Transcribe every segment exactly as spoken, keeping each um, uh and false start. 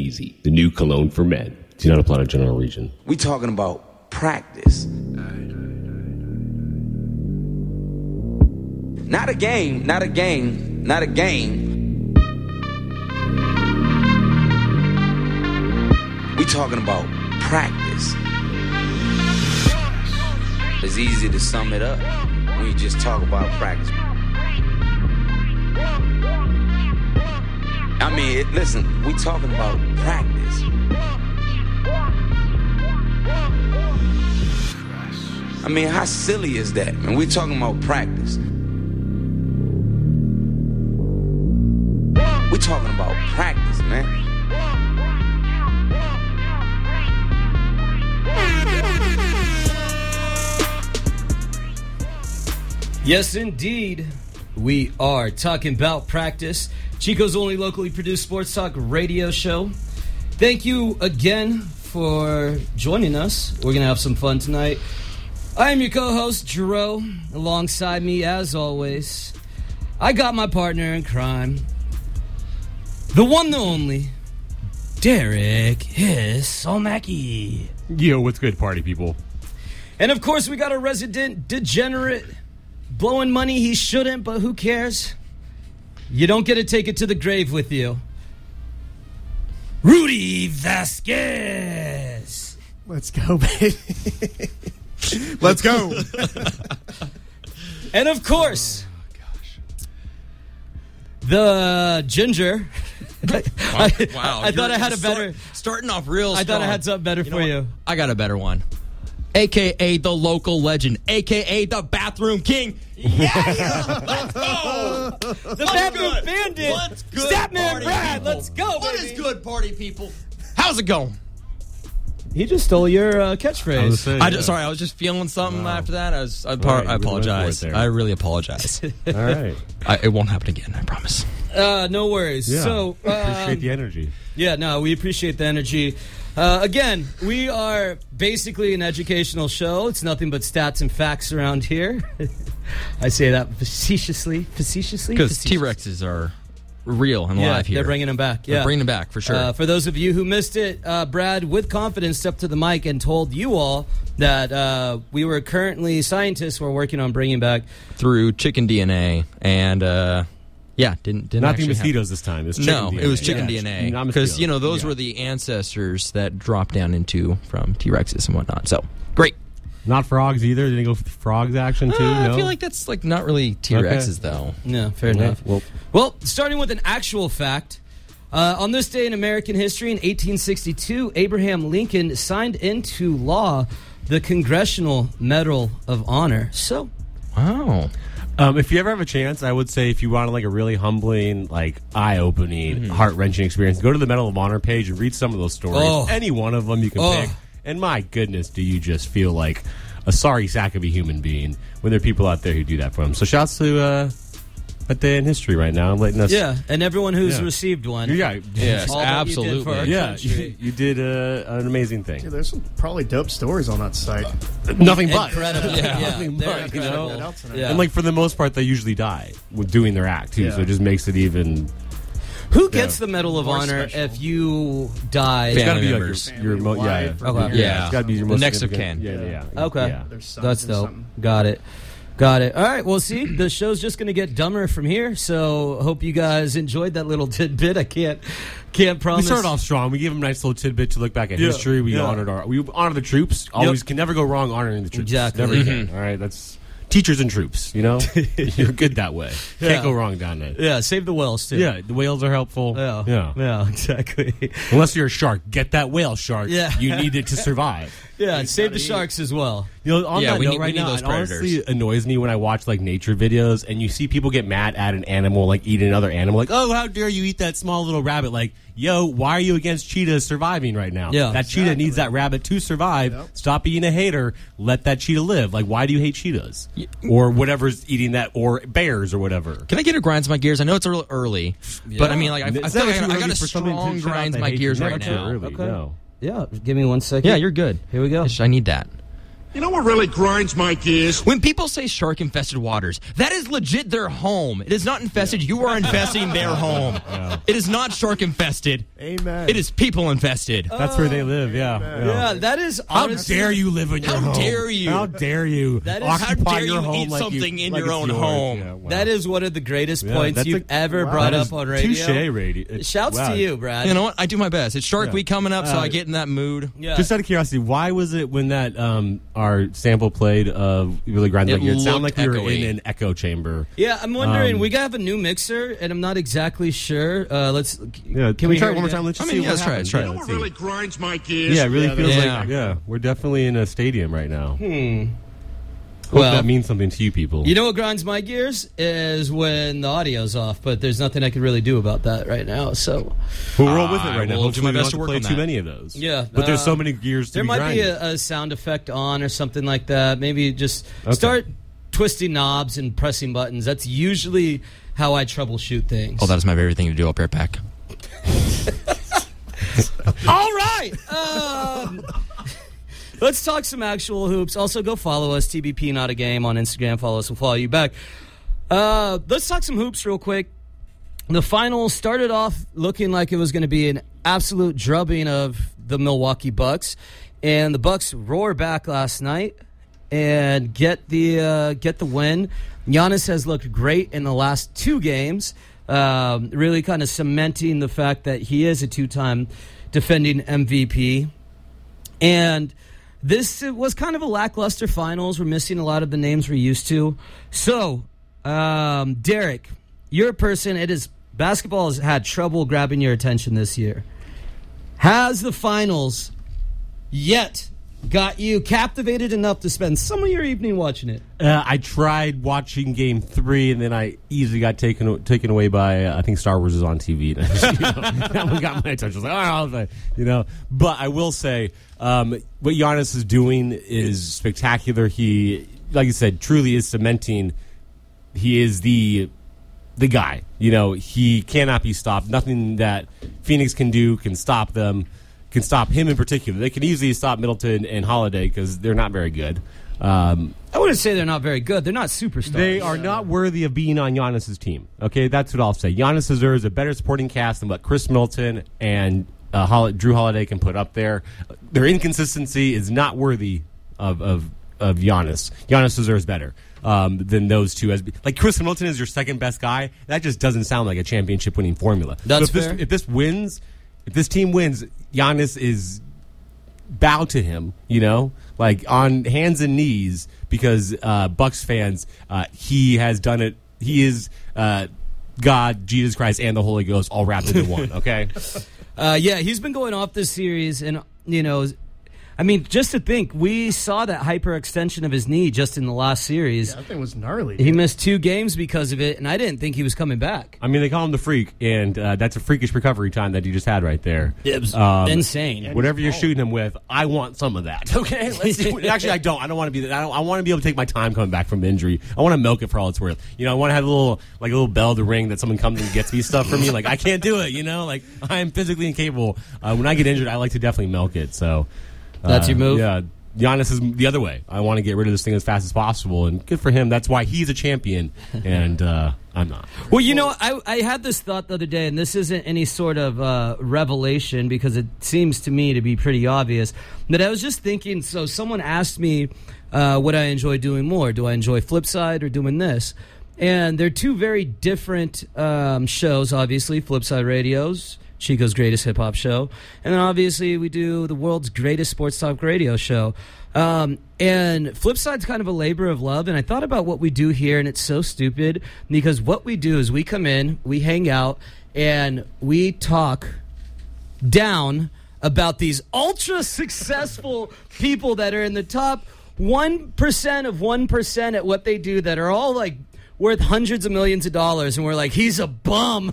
Easy, the new cologne for men. Do not apply to general region. We talking about practice. Not a game, not a game, not a game. We talking about practice. It's easy to sum it up when you just talk about practice. I mean, it, listen, we talking about practice. I mean, how silly is that, man? We talking about practice. We talking about practice, man. Yes, indeed. We are talking about practice. Chico's only locally produced sports talk radio show. Thank you again for joining us. We're going to have some fun tonight. I am your co-host, Jerome. Alongside me, as always, I got my partner in crime, the one, the only, Derek Hisomaki. Yo, what's good, party people? And, of course, we got a resident degenerate blowing money he shouldn't, but who cares? You don't get to take it to the grave with you. Rudy Vasquez. Let's go, baby. Let's go. And of course, oh, gosh. the ginger. Wow, I, wow. I thought I had a better... Start, starting off real I strong. thought I had something better you for you. I got a better one. A K A the local legend. A K A the bathroom king. Yeah! Let's go! The What's bathroom good? bandit. What's good, Statman party Brad. people? Let's go, What baby. is good, party people? How's it going? He just stole your uh, catchphrase. Say, I yeah. just, sorry, I was just feeling something Wow. after that. I was. I, All par- right, I you really went for apologize. it there. I really apologize. All right. I, it won't happen again. I promise. Uh, no worries. Yeah. So, um, Appreciate the energy. Yeah, no, we appreciate the energy. Uh, again, we are basically an educational show. It's nothing but stats and facts around here. I say that facetiously. Facetiously? Because Facetiously. T-Rexes are real and Yeah, live here. they're bringing them back. Yeah. They're bringing them back, for sure. Uh, for those of you who missed it, uh, Brad, with confidence, stepped to the mic and told you all that uh, we were currently, scientists were working on bringing back... Through chicken D N A and... Uh, Yeah, didn't didn't Not the actually mosquitoes happen. this time. It's chicken no, D N A. it was chicken Yeah, D N A not because mosquitoes. you know those Yeah. were the ancestors that dropped down into from T-Rexes and whatnot. So great. Not frogs either. Did they go for frogs action too? Uh, no? I feel like that's like not really T-Rexes though. No, fair Yeah, enough. well- Well, starting with an actual fact. Uh, on this day in American history, in eighteen sixty-two, Abraham Lincoln signed into law the Congressional Medal of Honor. So, Wow. Um, if you ever have a chance, I would say if you want like a really humbling, like eye-opening, Mm-hmm. heart-wrenching experience, go to the Medal of Honor page and read some of those stories. Oh. Any one of them you can Oh. pick. And my goodness, do you just feel like a sorry sack of a human being when there are people out there who do that for them. So shouts to uh, that day in history right now, letting us... yeah, and everyone who's Yeah. received one. Yeah, Yes, All that you did for absolutely. our yeah, country. you, you did uh, an amazing thing. Dude, there's some probably dope stories on that site. Nothing but. Incredible. Yeah. Yeah, Nothing they're but, you incredible. know? That out tonight. Yeah. And like for the most part, they usually die with doing their act too. Yeah. So it just makes it even. Who gets Yeah. the Medal of More Honor special. if you die? It's got to Family be like members. your, your mo- yeah, yeah. Family, Okay. wife, Yeah. It's got to be your The most next of significant- kin. Yeah, yeah, yeah. Okay. Yeah. There's sons That's or dope. something. Got it. Got it. All right. Well, see, the show's just going to get dumber from here. So, hope you guys enjoyed that little tidbit. I can't, can't We promise. started off strong. We gave them a nice little tidbit to look back at Yeah. history. We Yeah. honored our. We honor the troops. Always can never go wrong honoring the troops. Exactly. Never can. All right. That's teachers and troops. You know, you're good that way. Yeah. Can't go wrong down there. Yeah, save the whales too. Yeah, the whales are helpful. Yeah. yeah. Yeah. Exactly. Unless you're a shark, get that whale shark. Yeah. You need it to survive. Yeah. And save the sharks as well. You know, on Yeah, that we note need- we right need now, those it honestly predators. annoys me when I watch like nature videos and you see people get mad at an animal like eating another animal. Like, oh, how dare you eat that small little rabbit? Like, yo, why are you against cheetahs surviving right now? Yeah. that cheetah needs that rabbit to survive. Yep. Stop being a hater. Let that cheetah live. Like, why do you hate cheetahs or whatever's eating that, or bears or whatever? Can I get a grinds my gears? I know it's a little early, but I mean, like I, I It's feel never like I, too I early got a for something to strong shut out grinds that my hate. gears Never right too now. early, Okay. no. Yeah. Give me one second. Yeah, you're good. Here we go. I need that. You know what really grinds my gears? When people say shark-infested waters, that is legit their home. It is not infested. You are infesting their home. Yeah. It is not shark-infested. Amen. It is people-infested. That's where they live, yeah. yeah. Yeah, that is How honestly, dare you live in your How home? dare you? How dare you? That is- occupy How dare your you home eat like something you, in like your it's own yours. home? Yeah, wow. That is one of the greatest Yeah, points that's you've a- ever wow. brought That up is on radio. touche radio. Shouts Wow. to you, Brad. You know what? I do my best. It's Shark Yeah. Week coming up, so Uh, I get in that mood. Yeah. Just out of curiosity, why was it when that um, our sample played of Really Grind It Like It sounded like looked we were echoey. in an echo chamber? Yeah, I'm wondering. Um, we have a new mixer, and I'm not exactly sure. Uh, let's. Yeah, can we try hear it one more again? time? Let's I just mean, see yeah, what let's try it, happens. let's try it. Yeah, You know let's what see. really grinds my gears? Yeah, it really Yeah, feels yeah. like yeah, we're definitely in a stadium right now. Hmm. Hope Well, that means something to you people. You know what grinds my gears is when the audio's off, but there's nothing I can really do about that right now. So But we're all with it I right now. will do Hopefully my we don't best have to work play on too that. many of those. Yeah, but there's uh, so many gears to there be might grinding. be a, a sound effect on or something like that. Maybe just Okay. start twisting knobs and pressing buttons. That's usually how I troubleshoot things. Oh, that is my favorite thing to do up here, Pack. All right. Um, let's talk some actual hoops. Also, go follow us, T B P Not a Game on Instagram. Follow us. We'll follow you back. Uh, let's talk some hoops real quick. The finals started off looking like it was going to be an absolute drubbing of the Milwaukee Bucks, and the Bucks roar back last night and get the uh, get the win. Giannis has looked great in the last two games, um, really kind of cementing the fact that he is a two-time defending M V P. And this was kind of a lackluster finals. We're missing a lot of the names we're used to. So, um, Derek, you're a person. It is basketball has had trouble grabbing your attention this year. Has the finals yet got you captivated enough to spend some of your evening watching it? Uh, I tried watching Game Three, and then I easily got taken taken away by uh, I think Star Wars is on T V. And I just, you know, that one got my attention. I was like, oh, you know. But I will say, um, what Giannis is doing is spectacular. He, like you said, truly is cementing. He is the the guy. You know, he cannot be stopped. Nothing that Phoenix can do can stop them. Can stop him in particular. They can easily stop Middleton and Holiday because they're not very good. Um, I wouldn't say they're not very good. They're not superstars. they are not worthy of being on Giannis's team. Okay, that's what I'll say. Giannis deserves a better supporting cast than what Chris Middleton and uh, Hol- Drew Holiday can put up there. Their inconsistency is not worthy of of, of Giannis. Giannis deserves better um, than those two. As like Chris Middleton is your second best guy. That just doesn't sound like a championship winning formula. That's so if fair. This, if this wins, if this team wins, Giannis is bow to him, you know, like on hands and knees because uh, Bucks fans, uh, he has done it. He is uh, God, Jesus Christ, and the Holy Ghost all wrapped into one. Okay, Uh, yeah, he's been going off this series, and, you know, I mean, just to think, we saw that hyperextension of his knee just in the last series. Yeah, that thing was gnarly. He dude. missed two games because of it, and I didn't think he was coming back. I mean they call him the Freak, and uh, that's a freakish recovery time that he just had right there. It was Um, insane. Whatever you're shooting him with, I want some of that. Okay, let's do, actually, I don't. I don't want to be. I, don't, I want to be able to take my time coming back from injury. I want to milk it for all it's worth. You know, I want to have a little, like a little bell to ring that someone comes and gets me stuff for me. Like I can't do it. You know, like I am physically incapable. Uh, when I get injured, I like to definitely milk it. So uh, That's your move? Yeah. Giannis is the other way. I want to get rid of this thing as fast as possible, and good for him. That's why he's a champion, and uh, I'm not. Well, you know, I, I had this thought the other day, and this isn't any sort of uh, revelation because it seems to me to be pretty obvious. That I was just thinking, so someone asked me uh, what I enjoy doing more. Do I enjoy Flipside or doing this? And they're two very different um, shows, obviously. Flipside Radio's Chico's greatest hip-hop show. And then obviously we do the world's greatest sports talk radio show. Um, and Flipside's kind of a labor of love, and I thought about what we do here, and it's so stupid because what we do is we come in, we hang out, and we talk down about these ultra-successful people that are in the top one percent of one percent at what they do that are all, like, worth hundreds of millions of dollars, and we're like, he's a bum.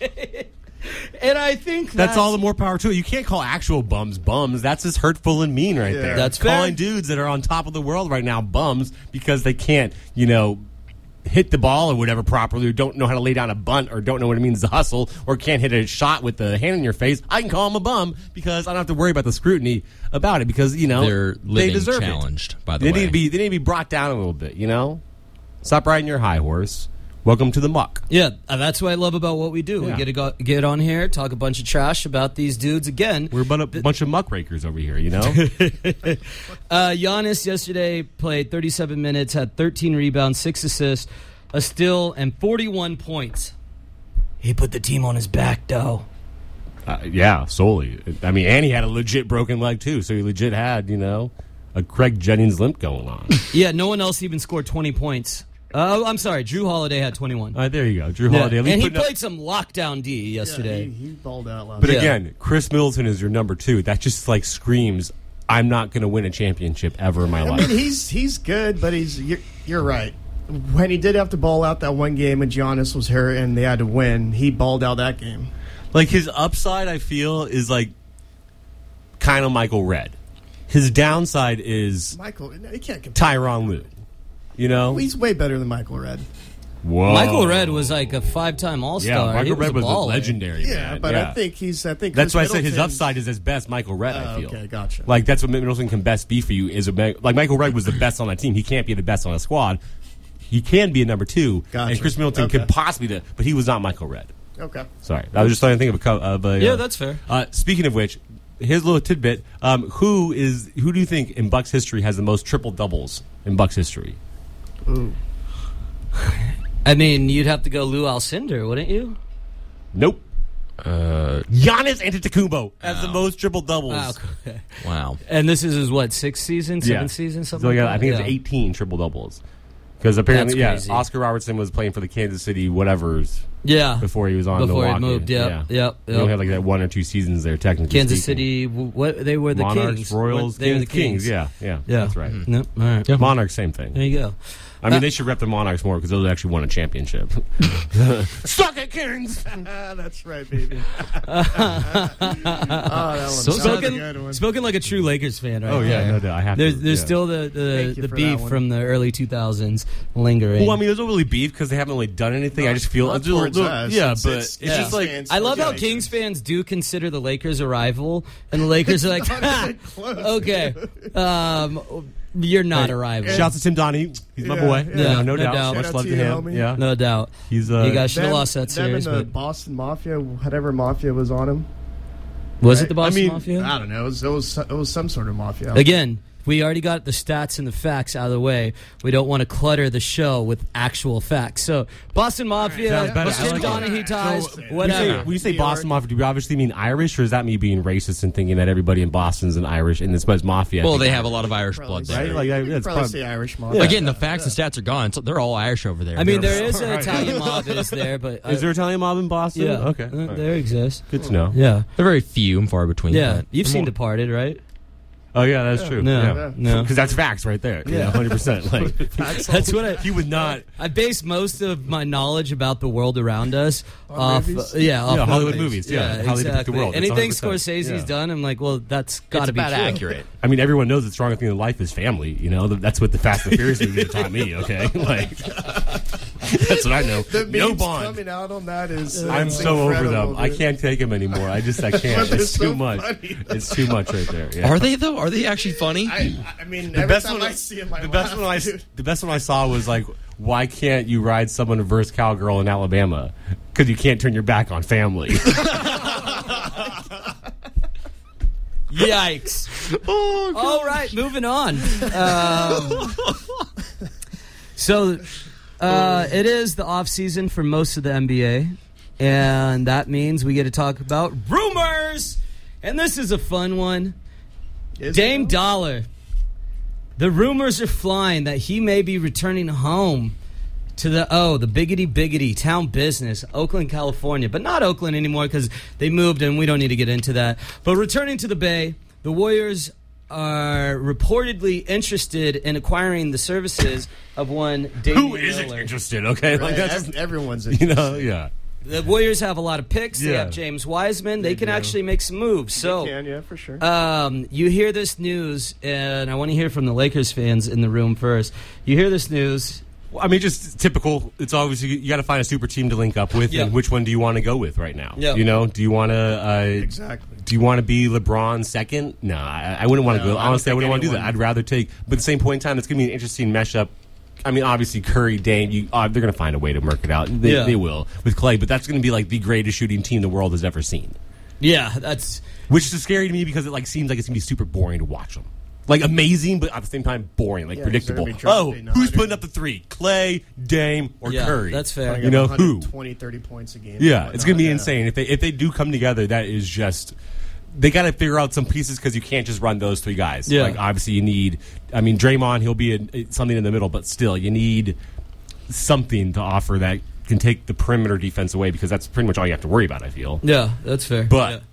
And I think that's, That's all the more power to it. You can't call actual bums bums. That's just hurtful and mean right Yeah. there. That's fair. calling dudes that are on top of the world right now bums because they can't, you know, hit the ball or whatever properly, or don't know how to lay down a bunt, or don't know what it means to hustle, or can't hit a shot with the hand in your face, I can call them a bum because I don't have to worry about the scrutiny about it because, you know, They're they living deserve challenged, it. by the they way. Need to be, they need to be brought down a little bit, you know? Stop riding your high horse. Welcome to the muck. Yeah, uh, that's what I love about what we do. Yeah. We get to go, get on here, talk a bunch of trash about these dudes again. We're a bun- a bunch of muckrakers over here, you know? uh, Giannis yesterday played thirty-seven minutes, had thirteen rebounds, six assists, a steal, and forty-one points. He put the team on his back, though. Uh, yeah, solely. I mean, and he had a legit broken leg, too, so he legit had, you know, a Craig Jennings limp going on. Yeah, no one else even scored twenty points. Uh, I'm sorry, Drew Holiday had twenty-one. All right, there you go. Drew Yeah, Holiday. At least and he putting up- played some lockdown D yesterday. Yeah, he, he balled out last But Yeah. again, Chris Middleton is your number two. That just, like, screams, I'm not going to win a championship ever in my I life. mean, he's he's good, but he's you're, you're right. When he did have to ball out that one game and Giannis was hurt and they had to win, he balled out that game. Like, his upside, I feel, is, like, kind of Michael Redd. His downside is Michael, no, he can't compare. Tyronn Lue. You know? He's way better than Michael Redd. Whoa. Michael Redd was like a five-time All-Star. Yeah, He Michael Redd a was, baller. legendary, Yeah, man. but Yeah. I think he's. I think That's Chris why I said his Middleton's- upside is as best Michael Redd, I Oh, feel. okay, gotcha. Like, that's what Middleton can best be for you. Is a, like, Michael Redd was the best on that team. He can't be the best on a squad. He can be a number two, Gotcha. and Chris Middleton Okay. could possibly do, but he was not Michael Redd. Okay. Sorry, I was just trying to think of a. co- Of a Yeah, uh, that's fair. Uh, speaking of which, here's a little tidbit. Um, who is who do you think in Bucks history has the most triple doubles in Bucks history? Ooh. I mean, you'd have to go Lou Alcindor, wouldn't you? Nope. Uh, Giannis Antetokounmpo has the Wow. most triple doubles. Wow. okay. wow. And this is his, what, sixth season, seventh Yeah. season, something So like yeah, that? I think Yeah. it's eighteen triple doubles. Because apparently, yeah, That's crazy. Oscar Robertson was playing for the Kansas City whatever's Yeah. before he was on Before he Milwaukee. moved, yep, yeah. yep, He only yep. had like that one or two seasons there, technically. Kansas speaking. City, w- what they were the Monarchs, Kings. Royals, What- they were the Kings, Kings. Yeah, yeah, Yeah. that's right. Nope. All right. Monarchs, same thing. There you go. I mean, Uh, they should rep the Monarchs more because those actually won a championship. Suck it, Kings! That's right, baby. oh, that one So sounds Spoken, a good one. spoken like a true Lakers fan, right? Oh, yeah, there. no doubt. I have There's, to. there's yeah. still the the, Thank you the for beef that one. from the early two thousands lingering. Well, I mean, there's no really beef because they haven't really done anything. I just feel Not it's a little, towards little- us. yeah, It's- but it's- it's, yeah. just like Fans. I love how Yeah. Kings fans do consider the Lakers a rival, and the Lakers are like, "Ha, okay, um, you're not a rival." shouts to Tim Donahue. He's my Yeah, boy. yeah. Yeah, no, No doubt. doubt. Much Shout love out to to you, him. homie. Yeah, No doubt. he's uh, you guys should have Them- lost that them series, and the but Boston Mafia, whatever mafia was on him. was it the Boston I mean, Mafia? I don't know. It was, it was it was some sort of mafia. Again, we already got the stats and the facts out of the way. We don't want to clutter the show with actual facts. So, Boston Mafia, Sounds better. Tim I like Donahue that. ties, So, When you say, whatever. when you say The Boston art- Mafia, do you obviously mean Irish, or is that me being racist and thinking that everybody in Boston's an Irish and it's mafia? I Well, think they I- have a lot of Irish Probably blood say- there. Right? Like, I- you it's probably prob- say Irish mafia. Again, the facts and stats are gone. So they're all Irish over there. I mean, They're- there is an Italian mob is there, but Is there Italian mob in Boston? yeah, Okay. uh, All right. there exists. Good to know. Yeah, They're very few and far between. yeah. but- You've seen Departed, right? Oh, yeah, that's true. No, Yeah. no. Because that's facts right there. Yeah, Yeah. one hundred percent. Like, That's what I. he would not. I base most of my knowledge about the world around us On off, movies? uh, yeah, off Yeah, Hollywood movies, yeah, how they depict the exactly. world. It's Anything one hundred percent. Scorsese's Yeah. done, I'm like, well, that's got It's to be about true. accurate. I mean, everyone knows the strongest thing in life is family. You know, that's what the Fast and Furious movies have taught me. Okay, like that's what I know. The No memes Bond. coming out on that is. uh, I'm it's so over incredible, them. I dude. can't take them anymore. I just I can't. But they're It's too so much. funny. It's too much right there. Yeah. Are they though? Are they actually funny? I, I mean, The every best time one I see him, I the best laugh, one I dude. the best one I saw was like, why can't you ride someone versus cowgirl in Alabama? Because you can't turn your back on family. Yikes! oh, All right, moving on. Um, so, uh, it is the off season for most of the N B A, and that means we get to talk about rumors. And this is a fun one. Is Dame it? Dollar. The rumors are flying that he may be returning home to the, oh, the biggity biggity town business, Oakland, California. But not Oakland anymore because they moved and we don't need to get into that. But returning to the Bay, the Warriors are reportedly interested in acquiring the services of one Damian who isn't Lillard. interested? Okay, like Right, that's ev- just, everyone's. you know, yeah. The Warriors have a lot of picks. They Yeah. have James Wiseman. They, They can do. actually make some moves. So. Can, yeah, for sure. Um, you hear this news, and I want to hear from the Lakers fans in the room first. You hear this news, Well, I mean, just typical. It's obviously you got to find a super team to link up with, Yeah. and which one do you want to go with right now? Yeah. You know, do you want to uh, Exactly. Do you want to be LeBron second? No, I, I wouldn't want to No, go. I don't Honestly, I think wouldn't want to do that. anyone- I'd rather take. But at the same point in time, it's going to be an interesting mashup. I mean, obviously Curry, Dame, you, uh, they're going to find a way to work it out. They, Yeah. they will with Clay, but that's going to be like the greatest shooting team the world has ever seen. Yeah, that's Which is scary to me because it like seems like it's gonna be super boring to watch them. Like amazing, but at the same time boring, like Yeah, 'cause they're predictable. gonna be dropping Oh, who's one hundred. putting up the three? Clay, Dame, or Yeah, Curry? that's fair. Like You know who? twenty, thirty points a game. Yeah, it's gonna be Yeah. insane if they if they do come together. That is just they got to figure out some pieces because you can't just run those three guys. Yeah. Like obviously you need. I mean, Draymond, he'll be a, something in the middle, but still you need something to offer that can take the perimeter defense away because that's pretty much all you have to worry about. I feel. yeah, that's fair. But Yeah.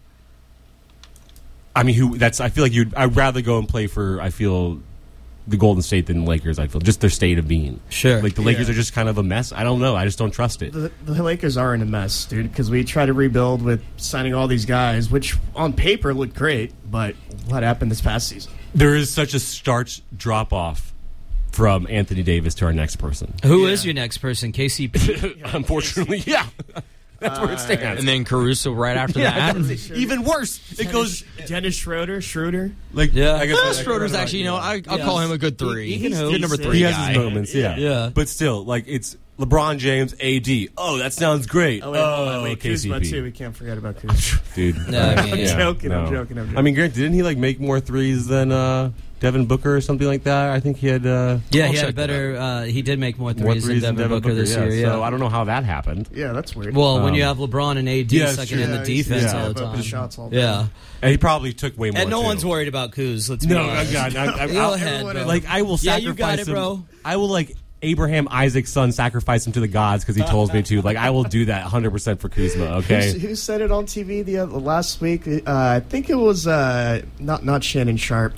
I mean, who? That's. I feel like you'd. I'd rather go and play for. I feel the Golden State than the Lakers. I feel just their state of being. Sure. Like the Lakers Yeah. are just kind of a mess. I don't know. I just don't trust it. The, the Lakers are in a mess, dude, because we try to rebuild with signing all these guys, which on paper look great, but what happened this past season? There is such a stark drop off from Anthony Davis to our next person. Who is Yeah. your next person? K C P. Unfortunately, yeah. That's where it stands. And then Caruso right after yeah, that. that's even worse. It goes Dennis Schroeder, Schroeder. like Yeah. I guess Uh, Schroeder's actually, you know, I, I'll Yeah. call him a good three. He- he can He's hoop. good number three he has guy. his moments, yeah. Yeah. But still, like it's LeBron James, A D. Oh, that sounds great. Oh, wait, oh, wait, K C P. Kuzma, too. We can't forget about Kuzma. Dude. No, I mean, I'm yeah. joking, I'm joking, I'm joking. I mean, Grant, didn't he like make more threes than uh, Devin Booker or something like that? I think he had uh, Yeah, I'll he check had better. Uh, he did make more threes, more threes than Devin, Booker, this yeah. year. Yeah. So I don't know how that happened. Yeah, that's weird. well, when Um, you have LeBron and A D yeah, it's sucking true. in the Yeah, he's- defense yeah, all the but time. the shots all day. Yeah, And he probably took way more. and no too. one's worried about Kuz. Let's be No, honest. God, I, I, Go I'll- ahead, everyone- bro. Like I will Yeah, sacrifice you got it, him. bro. I will like Abraham Isaac's son sacrifice him to the gods because he tells me to. Like I will do that one hundred percent for Kuzma. Okay. Who's- Who said it on T V the other, last week? Uh, I think it was uh, not not Shannon Sharp.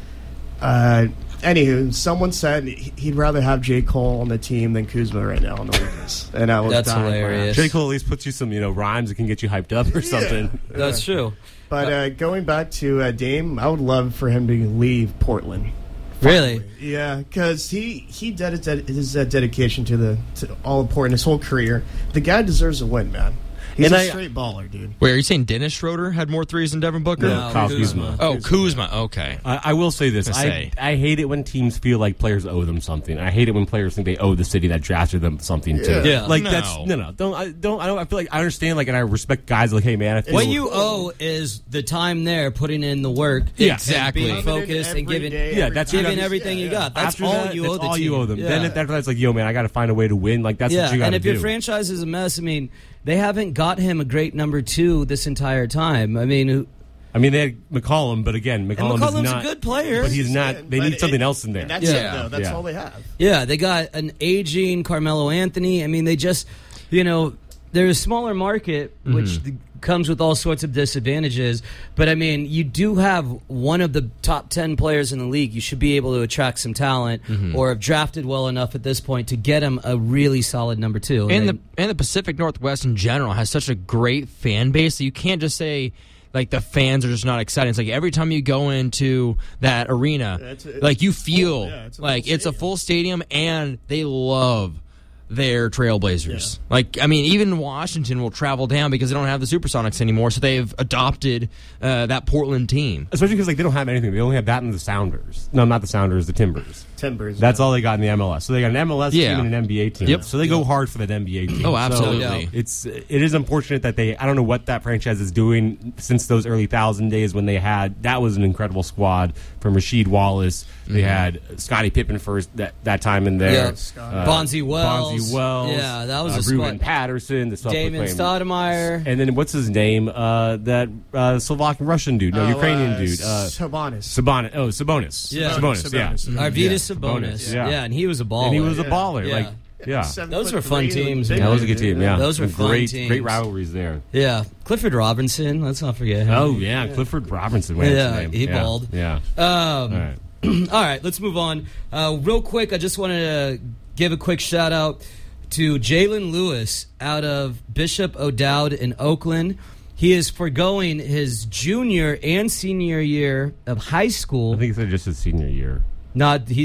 Uh, anywho, someone said he- he'd rather have J. Cole on the team than Kuzma right now on the Lakers, and I was That's dying hilarious. J. Cole at least puts you some, you know, rhymes that can get you hyped up or something. That's true. But uh, going back to uh, Dame, I would love for him to leave Portland. Really? Yeah, because he he dedicated his uh, dedication to the to all important his whole career. The guy deserves a win, man. He's And a I- straight baller, dude. Wait, are you saying Dennis Schroeder had more threes than Devin Booker? No, Kyle Kuzma. Oh, Kuzma. Okay. I, I will say this: Gonna I, say. I hate it when teams feel like players owe them something. I hate it when players think they owe the city that drafted them something too. Yeah. Like No. that's no, no. Don't I don't I don't. I feel like I understand. Like, and I respect guys. Like, hey, man, I feel What you owe is the time there, putting in the work, Yeah. and Exactly. being focused and giving Yeah, that's giving what I- everything you got. That's after all that, you that's owe the all team. you owe them. Yeah. Then after that's like, yo, man, I got to find a way to win. Like that's yeah, what you got to and if do. your franchise is a mess, I mean, they haven't got him a great number two this entire time. I mean, who- I mean, they had McCollum, but again, McCollum and McCollum's is not a good player. but he's not. They But need it- something else in there. And that's Yeah. it, though. That's Yeah. all they have. Yeah, they got an aging Carmelo Anthony. I mean, they just, you know, they're a smaller market, which Mm-hmm. th- comes with all sorts of disadvantages. But I mean, you do have one of the top ten players in the league. You should be able to attract some talent, Mm-hmm. or have drafted well enough at this point to get him a really solid number two. And they- the and the Pacific Northwest in general has such a great fan base that you can't just say like the fans are just not excited. It's like every time you go into that arena, It's a- like you it's feel full, yeah, it's a full like it's a stadium. full stadium, and they love their Trailblazers. Like, I mean, even Washington will travel down because they don't have the Supersonics anymore, so they've adopted uh, that Portland team. Especially because like they don't have anything. They only have that and the Sounders. No, not the Sounders. The Timbers. Timbers. That's yeah. all they got in the M L S. So they got an M L S Yeah. team and an N B A team. Yep. So they go hard for that N B A team. Oh, So absolutely. it's it is unfortunate that they. I don't know what that franchise is doing since those early thousand days when they had that was an incredible squad from Rasheed Wallace. They had Scottie Pippen first that, that time in there. Yeah. Scott. Bonzi Wells. Bonzi Wells. Yeah, that was uh, a squad. Ruben Patterson. The stuff with Damon playing- Stoudemire. And then what's his name? Uh, that uh, Slovakian Russian dude. No, Oh, Ukrainian uh, dude. Uh, Sabonis. Sabonis. Oh, Sabonis. Yeah. Sabonis. Yeah. Sabonis. Arvydas Yeah, Sabonis. Sabonis, Yeah. yeah. and he was a baller. And he was a Yeah. baller. Yeah. Like, yeah. Seven Those foot were fun three, teams, big man. That was a good dude. team. Yeah, Those were Some fun great, teams. great rivalries there. Yeah, Clifford Robinson. Let's not forget him. Oh yeah, Clifford Robinson. What's his Yeah, name? he yeah. balled. Yeah. Um, All right. All right, let's move on. Uh, real quick, I just wanted to give a quick shout out to Jalen Lewis out of Bishop O'Dowd in Oakland. He is foregoing his junior and senior year of high school. I think it's just his senior year. Not he's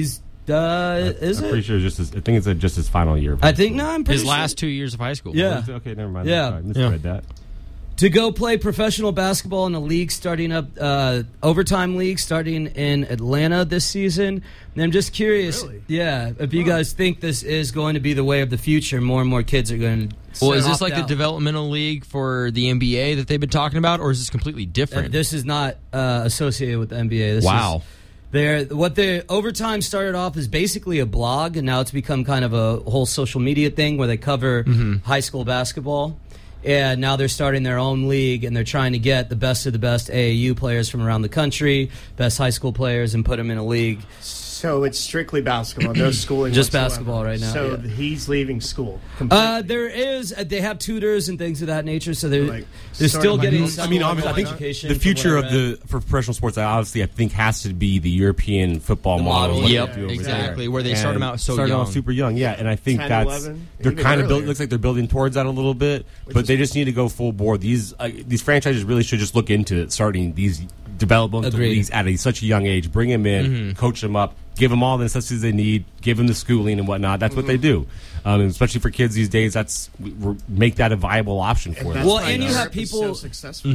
Uh, is I'm it? pretty sure it's just his, I think it's uh, just his final year. of I high think school. no. I'm pretty His sure. last two years of high school. Yeah. Okay, never mind. Yeah. I misread that. To go play professional basketball in a league starting up, uh, overtime league starting in Atlanta this season. And I'm just curious, Really? yeah, if you guys think this is going to be the way of the future, more and more kids are going to. Well, is this opt like the out. developmental league for the N B A that they've been talking about, or is this completely Uh, different? this is not uh, associated with the N B A. This Wow. Is, they're, what the overtime started off as basically a blog, and now it's become kind of a whole social media thing where they cover high school basketball. And now they're starting their own league, and they're trying to get the best of the best A A U players from around the country, best high school players, and put them in a league. So it's strictly basketball, no schooling. Just whatsoever. basketball right now, So yeah. he's leaving school. Completely. Uh, there is, uh, they have tutors and things of that nature, so they're, Like, they're sort still of getting like- some I mean, level obviously, I of think education the from future what of I read. the for professional sports, obviously, I think has to be the European football The model. model, what they Yep, do over exactly, there. where they start And 'em out so start 'em out young. super young. Yeah, and I think ten, that's eleven, they're even kind of built. earlier. Looks like they're building towards that a little bit, but they just need to go full bore. These uh, these franchises really should just look into it, starting these developmental Agreed. leagues at a, such a young age. Bring them in, Mm-hmm. coach them up, give them all the necessities they need, give them the schooling and whatnot. That's what they do, um, and especially for kids these days. That's we, we make that a viable option for And them. that's Well, why and you Europe have is people- so successful.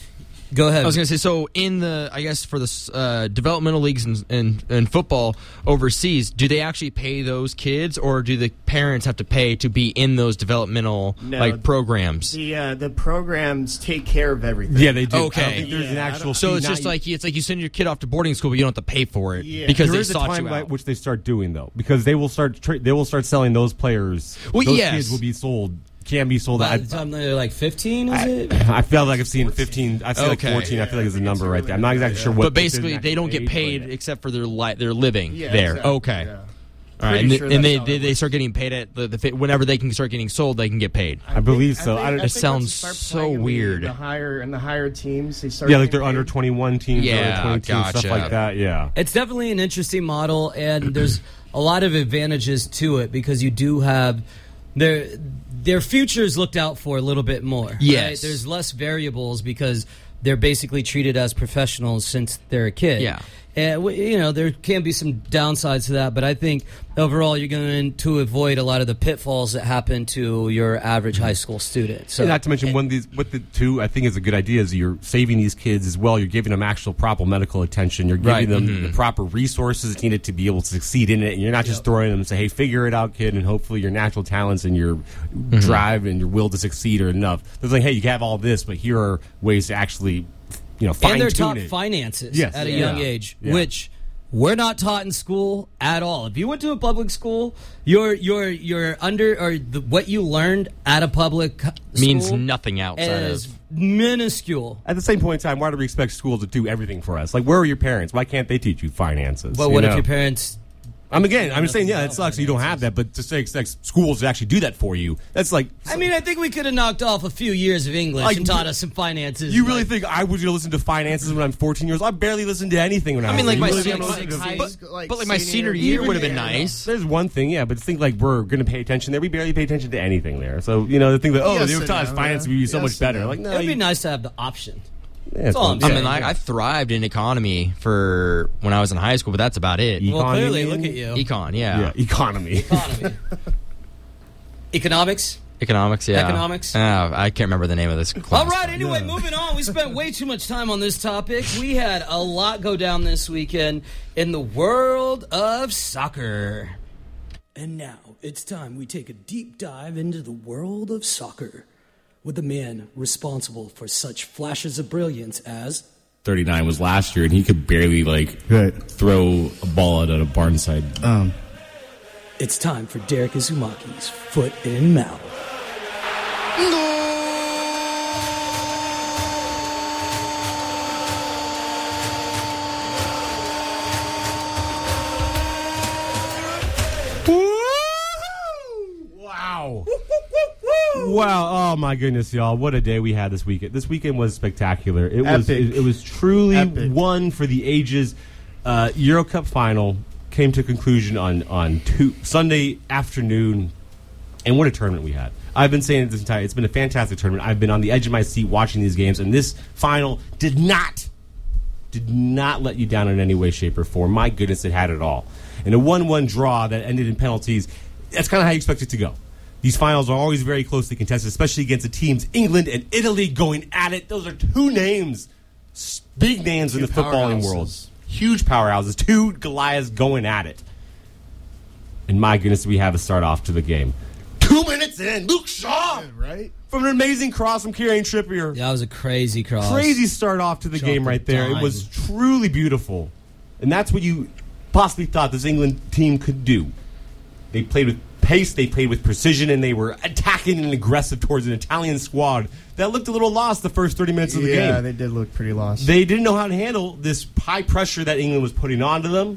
Go ahead. I was going to say, so in the, I guess for the uh, developmental leagues and in, in, in football overseas, do they actually pay those kids, or do the parents have to pay to be in those developmental No. like programs? The uh, the programs take care of everything. Yeah, they do. Okay. I don't think there's an Yeah, I actual. don't- So fee. it's Now just you- like it's like you send your kid off to boarding school, but you don't have to pay for it Yeah. because there they is a sought time you by out. which they start doing though, because they will start tra- they will start selling those players. Well, those yes. kids will be sold, can be sold. By I, the time they're like fifteen, is I, it? I feel like I've seen fifteen. I've seen Okay. like fourteen. I feel like there's a Yeah, number it's right there. I'm not really- exactly sure yeah. what. But basically, there's they an don't get actual paid age, except for their li- their living Yeah, there. exactly, Okay. yeah. All right, Pretty and, th- sure and that's they how they, it they works. start getting paid at the, the whenever they can start getting sold, they can get paid. I believe so. I think- don't- It think sounds once you start so playing in the- weird. The higher and the higher teams, they start. Yeah, like getting they're under paid. twenty-one teams, Yeah, under twenty-two, stuff gotcha. like that. Yeah. It's definitely an interesting model, and there's a lot of advantages to it because you do have their their futures looked out for a little bit more. right? Yes. There's less variables because they're basically treated as professionals since they're a kid. Yeah. And w- you know there can be some downsides to that, but I think overall you're going to avoid a lot of the pitfalls that happen to your average high school student. So And not to mention, one of these, what the two I think is a good idea is you're saving these kids as well. You're giving them actual proper medical attention. You're giving Right. them the proper resources needed to be able to succeed in it. And you're not just throwing them and say, "Hey, figure it out, kid," and hopefully your natural talents and your drive and your will to succeed are enough. It's like, hey, you have all this, but here are ways to actually, you know, fine and they're tune taught it. finances Yes. at a Yeah. young age, Yeah. which we're not taught in school at all. If you went to a public school, your your your under or the, what you learned at a public co- Means school nothing outside is of. minuscule. At the same point in time, why do we expect schools to do everything for us? Like, where are your parents? Why can't they teach you finances? But you what know? if your parents? I'm again. I'm just saying, yeah, it sucks. that You don't have that, but to say expect schools to actually do that for you, that's like. I mean, I think we could have knocked off a few years of English Like, and taught us some finances. You really like, think I was going to listen to finances when I'm fourteen years old? I barely listened to anything when I, I was mean, like you my really senior, think I'm but, gonna listen to- high but, school, like but like my senior senior year, year even would have been yeah. nice. There's one thing, yeah, but think like we're going to pay attention there. We barely pay attention to anything there. So you know, the thing that oh, Yes they were and taught us no, finance yeah. would be so Yes much and better. no. Like no, It'd be you- nice to have the option. yeah, it's all fun. I'm I saying. mean, I, I thrived in economy for when I was in high school, but that's about it. Econ, Well, clearly, you mean? look at you. Econ, yeah. yeah, economy. Economy. Economics. Economics, yeah. Economics? Ah, I can't remember the name of this class. All right, anyway, moving on. We spent way too much time on this topic. We had a lot go down this weekend in the world of soccer. And now it's time we take a deep dive into the world of soccer with the man responsible for such flashes of brilliance as thirty-nine was last year, and he could barely like Right. throw a ball out at a barnside. Um, it's time for Derek Izumaki's Foot in Mouth. Wow. Wow. Oh my goodness, y'all. What a day we had this weekend. This weekend was spectacular. It was Epic. it, it was truly Epic. one for the ages. Uh, Euro Cup final came to conclusion on on two, Sunday afternoon. And what a tournament we had. I've been saying it this entire it's been a fantastic tournament. I've been on the edge of my seat watching these games, and this final did not did not let you down in any way, shape, or form. My goodness, it had it all. And a one one draw that ended in penalties, that's kind of how you expect it to go. These finals are always very closely contested, especially against the teams England and Italy going at it. Those are two names, big names Two in the footballing powerhouses. world. Huge powerhouses, two Goliaths going at it. And my goodness, we have a start off to the game. Two minutes in, Luke Shaw, Yeah, right? from an amazing cross from Kieran Trippier. That was a crazy cross. Crazy start off to the Jumped game a right there. It dime. was truly beautiful. And that's what you possibly thought this England team could do. They played with pace, they played with precision, and they were attacking and aggressive towards an Italian squad that looked a little lost the first thirty minutes of the Yeah, game. they did look pretty lost. They didn't know how to handle this high pressure that England was putting onto them.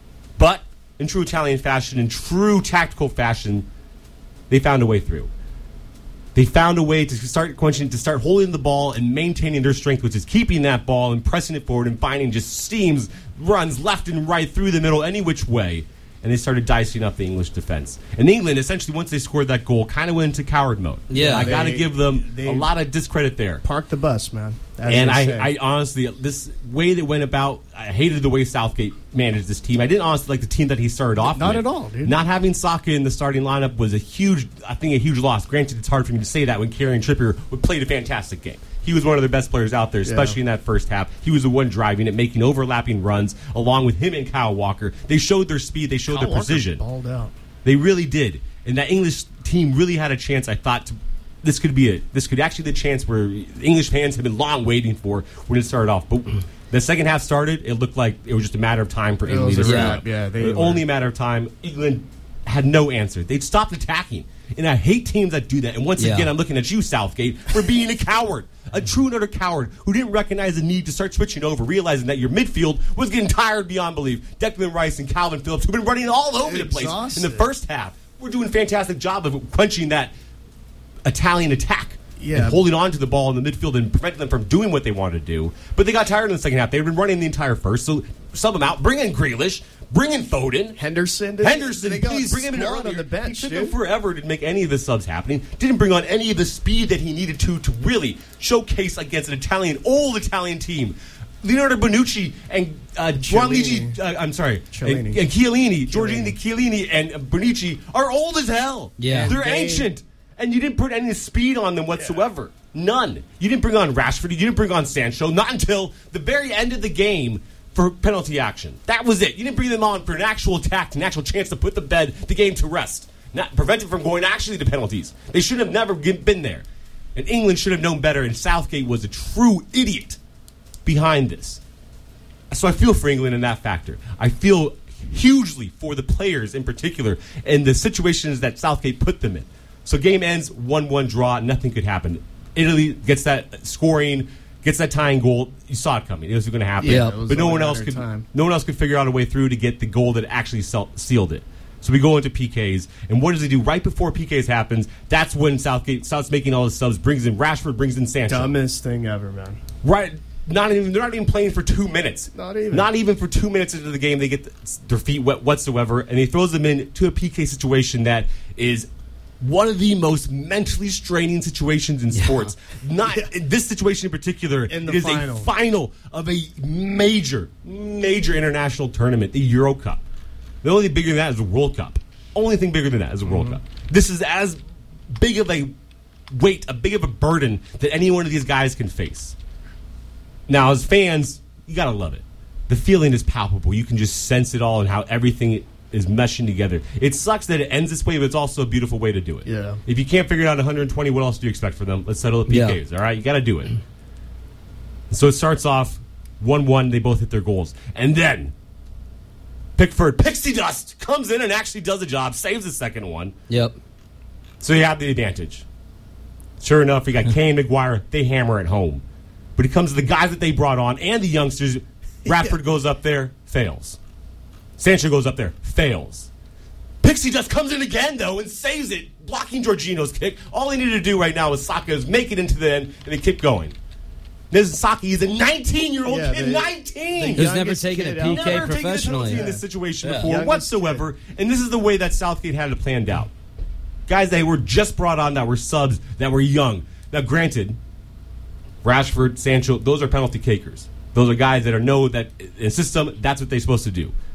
But in true Italian fashion, in true tactical fashion, they found a way through. They found a way to start quenching, to start holding the ball and maintaining their strength, which is keeping that ball and pressing it forward and finding just steams, runs left and right through the middle, any which way. And they started dicing up the English defense. And England, essentially, once they scored that goal, kind of went into coward mode. Yeah. I got to They- give them they- a lot of discredit there. Park the bus, man. As And they I, say. I honestly, this way that went about, I hated the way Southgate managed this team. I didn't honestly like the team that he started off Not with. at all, dude. Not having Saka in the starting lineup was a huge, I think, a huge loss. Granted, it's hard for me to say that when Kieran Trippier played a fantastic game. He was one of the best players out there, especially in that first half. He was the one driving it, making overlapping runs, along with him and Kyle Walker. They showed their speed. They showed Kyle their Walker precision. balled out. They really did. And that English team really had a chance, I thought, to, this could be it. This could actually be the chance where English fans have been long waiting for when it started off. But the second half started, it looked like it was just a matter of time for It Italy was to a snap. wrap, yeah, they It was were- only a matter of time. England had no answer. They'd stopped attacking. And I hate teams that do that. And once Yeah. again, I'm looking at you, Southgate, for being a coward. A true and utter coward who didn't recognize the need to start switching over, realizing that your midfield was getting tired beyond belief. Declan Rice and Calvin Phillips, who've been running all over the place in Exhausted. the first half, we're doing a fantastic job of quenching that Italian attack. Yeah. And holding on to the ball in the midfield and preventing them from doing what they wanted to do. But they got tired in the second half. They'd been running the entire first, so sub them out. Bring in Grealish. Bring in Foden. Henderson. Did Henderson, they got please bring him in squad earlier. on the bench, He took dude. him forever to make any of the subs happening. Didn't bring on any of the speed that he needed to to really showcase against an Italian, old Italian team. Leonardo Bonucci and uh, Gianluigi, uh, I'm sorry, Chiellini. and, and Chiellini, Giorgini Chiellini and Bonucci are old as hell. Yeah. They're They- ancient. And you didn't put any speed on them whatsoever. None. You didn't bring on Rashford. You didn't bring on Sancho. Not until the very end of the game for penalty action. That was it. You didn't bring them on for an actual attack, an actual chance to put the bed, the game to rest. Not prevent it from going actually to penalties. They should have never get- been there. And England should have known better, and Southgate was a true idiot behind this. So I feel for England in that factor. I feel hugely for the players in particular and the situations that Southgate put them in. So game ends, one one draw, nothing could happen. Italy gets that scoring, gets that tying goal. You saw it coming. It was going to happen. Yeah. It was But no only one a else matter could of time. no one else could figure out a way through to get the goal that actually sel- sealed it. So we go into P Ks, and what does he do right before P Ks happens? That's when Southgate starts making all his subs, brings in Rashford, brings in Sancho. Dumbest thing ever, man. Right. Not even they're not even playing for two minutes. Not even. Not even for two minutes into the game, they get their feet wet whatsoever, and he throws them into a P K situation that is one of the most mentally straining situations in sports. Not in this situation in particular. In the it is final. a final of a major, major international tournament, the Euro Cup. The only thing bigger than that is the World Cup. Only thing bigger than that is the World Cup. This is as big of a weight, a big of a burden that any one of these guys can face. Now, as fans, you gotta love it. The feeling is palpable. You can just sense it all and how everything is meshing together. It sucks that it ends this way, but it's also a beautiful way to do it. Yeah. If you can't figure it out one hundred twenty, what else do you expect from them? Let's settle the P Ks, all right? You gotta do it. So it starts off one one. They both hit their goals. And then Pickford, Pixie Dust, comes in and actually does the job, saves the second one. Yep. So you have the advantage. Sure enough, you got Kane, Maguire. They hammer it home. But it comes to the guys that they brought on and the youngsters. Radford goes up there, fails. Sancho goes up there, fails. Pixie Dust comes in again, though, and saves it, blocking Jorginho's kick. All he needed to do right now is Saka is make it into the end, and they keep going. This is Saka. He's a nineteen-year-old Yeah, kid, the- nineteen. Who's never youngest taken a kid P out K there. Never taken a professionally. penalty in this situation Yeah. before Youngest whatsoever, and this is the way that Southgate had it planned out. Guys that were just brought on, that were subs, that were young. Now, granted, Rashford, Sancho, those are penalty takers. Those are guys that are know that in system, that's what they're supposed to do.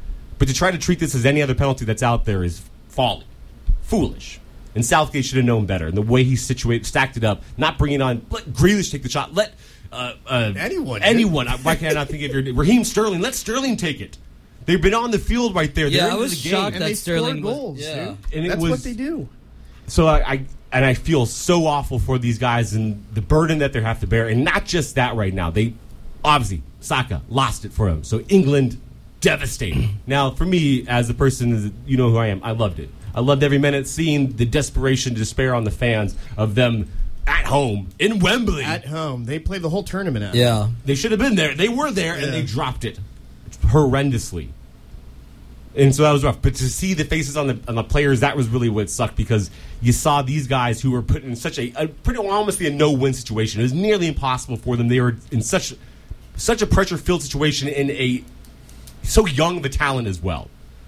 But to try to treat this as any other penalty that's out there is folly, foolish. And Southgate should have known better. And the way he situated, stacked it up, not bringing on, let Grealish take the shot. Let uh, uh, anyone, anyone. Why can't I not think of your Raheem Sterling? Let Sterling take it. They've been on the field right there. Yeah, They're I into was the game. shocked And that they Sterling scored was- goals, yeah. dude. And it That's was- what they do. So I, I and I feel so awful for these guys and the burden that they have to bear. And not just that right now. They obviously Saka lost it for him. So England devastating. Now for me, as a person, you know who I am. I loved it. I loved every minute seeing the desperation, despair on the fans of them at home in Wembley. At home, they played the whole tournament at Yeah. They should have been there. They were there, Yeah. and they dropped it horrendously. And so that was rough. But to see the faces on the on the players, that was really what sucked because you saw these guys who were put in such a, a pretty almost a no-win situation. It was nearly impossible for them. They were in such such a pressure-filled situation in a so young of a talent as well.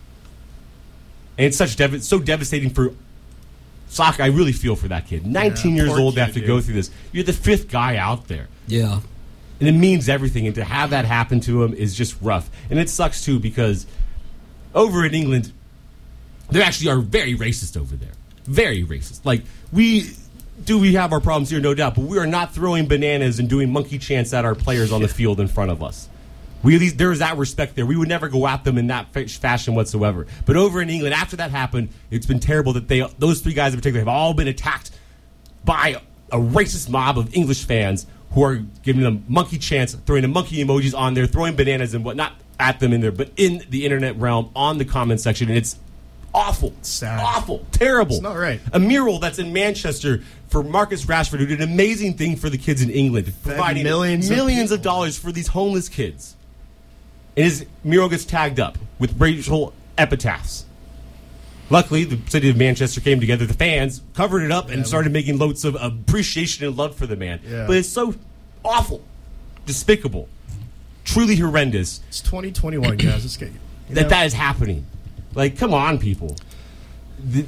And it's such dev- so devastating for Saka. I really feel for that kid. nineteen Yeah, years poor old to kid, have to dude. go through this. You're the fifth guy out there. Yeah. And it means everything. And to have that happen to him is just rough. And it sucks, too, because over in England, they actually are very racist over there. Very racist. Like, we do we have our problems here, no doubt, but we are not throwing bananas and doing monkey chants at our players on the field in front of us. We at least, there is that respect there. We would never go at them in that fa- fashion whatsoever. But over in England, after that happened, it's been terrible that they those three guys in particular have all been attacked by a racist mob of English fans who are giving them monkey chants, throwing the monkey emojis on there, throwing bananas and whatnot at them in there, but in the internet realm, on the comment section, and it's awful. Sad. Awful. Terrible. It's not right. A mural that's in Manchester for Marcus Rashford, who did an amazing thing for the kids in England, providing millions millions, of of, people. dollars for these homeless kids. And his mural gets tagged up with racial epitaphs. Luckily, the city of Manchester came together, the fans covered it up and started making loads of appreciation and love for the man. Yeah. But it's so awful, despicable, truly horrendous It's twenty twenty-one, guys. Let's get you that know? that is happening. Like, come on, people. The,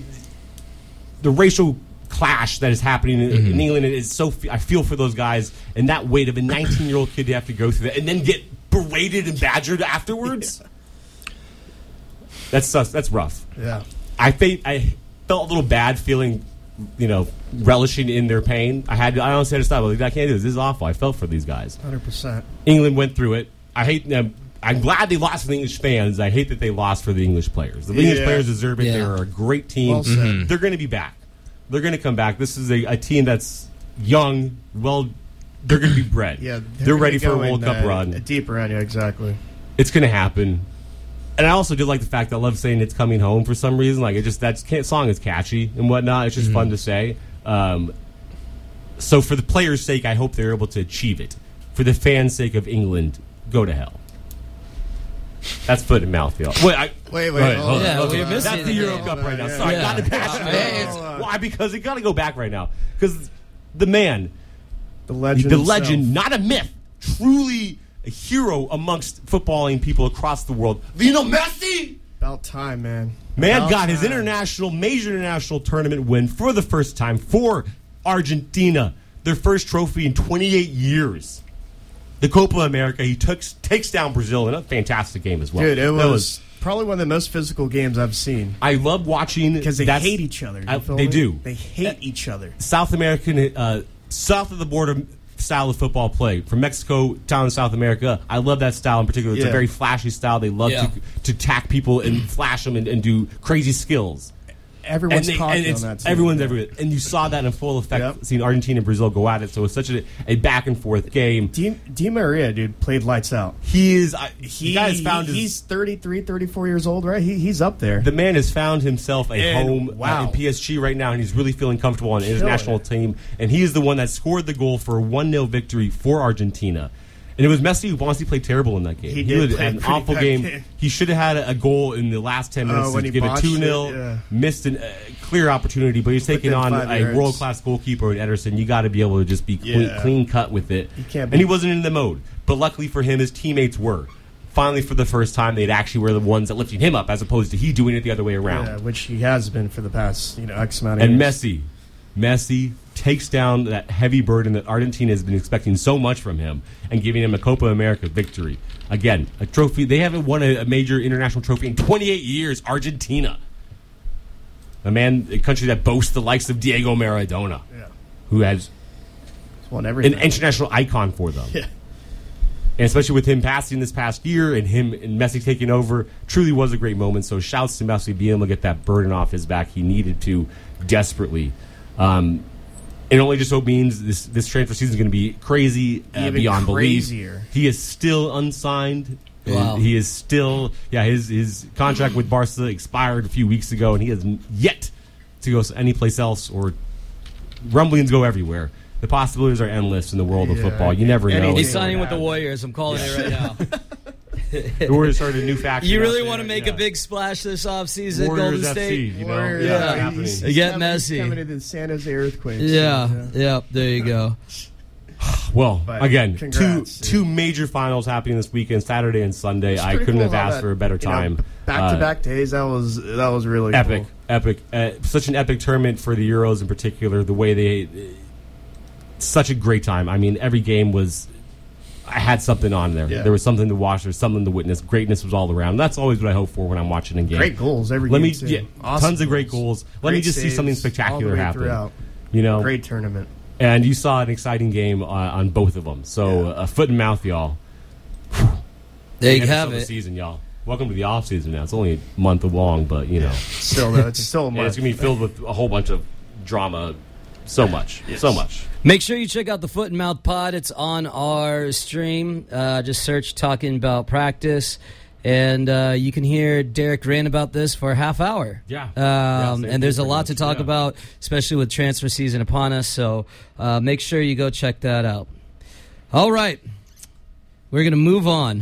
the racial clash that is happening in, in England is so. I feel for those guys and that weight of a nineteen-year-old kid to have to go through that and then get berated and badgered afterwards. Yeah. That's sus- that's rough. Yeah. I fa- I felt a little bad feeling, you know, relishing in their pain. I had to, I honestly had to stop. I was like, I can't do this. This is awful. I felt for these guys. one hundred percent. England went through it. I hate them. I'm glad they lost for the English fans. I hate that they lost for the English players. The English Yeah. players deserve it. Yeah. They're a great team. Well said. Mhm. They're going to be back. They're going to come back. This is a, a team that's young. Well, they're going to be bred. Yeah, they're, gonna ready for a go World in, Cup uh, run. A deep run, yeah, exactly. It's going to happen. And I also do like the fact that I love saying it's coming home for some reason. Like, it just that song is catchy and whatnot. It's just fun to say. Um, so for the players' sake, I hope they're able to achieve it. For the fans' sake of England, go to hell. That's foot and mouth, y'all. Wait, I, Wait, wait, Wait, hold hold on. Yeah, on. we're missing That's the it. Euro Yeah. Cup right now. Yeah. Sorry, Yeah. I got the passion. Hey, it's- Why? Because it got to go back right now. Because the man, The legend. the himself. legend, not a myth, truly a hero amongst footballing people across the world. Lionel Messi! About time, man. Man About got his time. international, major international tournament win for the first time for Argentina. Their first trophy in twenty-eight years. The Copa America, he took, takes down Brazil in a fantastic game as well. Dude, it That was, probably one of the most physical games I've seen. I love watching Because they that's- hate each other. You I- feel they me? do. They hate each other. South American, uh, south of the border style of football play. From Mexico down to South America, I love that style in particular. It's Yeah. a very flashy style. They love Yeah. to to tack people and flash them and, and do crazy skills. Everyone's and they, cocky and it's, on that team. everyone's yeah. everywhere. And you saw that in full effect, Yep. seeing Argentina and Brazil go at it. So it's such a, a back and forth game. Di, Di Maria, dude, played lights out. He is, I, He, the guy has found his, he's thirty-three, thirty-four years old, right? He, he's up there. the man has found himself a And home wow. uh, in P S G right now, and he's really feeling comfortable on the international it. team. And he is the one that scored the goal for a one nil victory for Argentina. And it was Messi who honestly played terrible in that game. He did had play an a pretty awful bad game. game. He should have had a, a goal in the last ten minutes Oh, when to he give it botched two nil. it, yeah. Missed a uh, clear opportunity, but he's taking Within on five a yards. world-class goalkeeper in Ederson. You got to be able to just be clean, Yeah. clean cut with it. You can't be- and he wasn't in the mode. But luckily for him, his teammates were. Finally, for the first time, they'd actually were the ones that lifted him up, as opposed to he doing it the other way around. Yeah, which he has been for the past, you know, X amount of And years. Messi, Messi takes down that heavy burden that Argentina has been expecting so much from him and giving him a Copa America victory. Again, a trophy. They haven't won a, a major international trophy in twenty-eight years, Argentina. A man, a country that boasts the likes of Diego Maradona, Yeah. who has Won an everything. international icon for them. Yeah. And especially with him passing this past year and him and Messi taking over, truly was a great moment. So shouts to Messi being able to get that burden off his back. He needed to desperately. Um, it only just so means this, this transfer season is going to be crazy uh, Even beyond crazier. belief. He is still unsigned. Wow. And he is still, yeah, his, his contract with Barca expired a few weeks ago, and he has yet to go anyplace else, or rumblings go everywhere. The possibilities are endless in the world of Yeah. football. You never know. Anything He's would signing with the happen. Warriors. I'm calling it right now. The Warriors started a new faction. You out really there, want to make yeah. a big splash this offseason, Warriors Golden F C, State? you know? Warriors, Yeah, yeah. it's happening. He's, You he's get coming, Messi. He's coming to the San Jose Earthquakes. Yeah, So, yeah, there you go. Well, But again, congrats, two dude. two major finals happening this weekend, Saturday and Sunday. It's I pretty couldn't cool have how asked that, for a better you know, time. Back-to-back days, that was that was really Uh, epic, cool. epic. Uh, such an epic tournament for the Euros in particular. The way they, such a great time. I mean, every game was. I had something on there. Yeah. There was something to watch. There's something to witness. Greatness was all around. That's always what I hope for when I'm watching a game. Great goals every Let game, me, too. yeah, Awesome tons of great goals. Let me Great just see saves something all the spectacular way happen. throughout. You know, Great tournament. and you saw an exciting game uh, on both of them. So Yeah. uh, foot and mouth, y'all. There you End of have summer it. season, y'all. Welcome to the off season now. It's only a month long, but you know, Still, though, it's still a and month. it's gonna be filled with a whole bunch of drama. So much, so much. Make sure you check out the Foot and Mouth Pod. It's on our stream. Uh, just search Talking About Practice. And uh, you can hear Derek rant about this for a half hour. Yeah. Yeah, Um, same and there's a thing, lot to pretty talk much, yeah. about, especially with transfer season upon us. So uh, make sure you go check that out. All right. We're going to move on.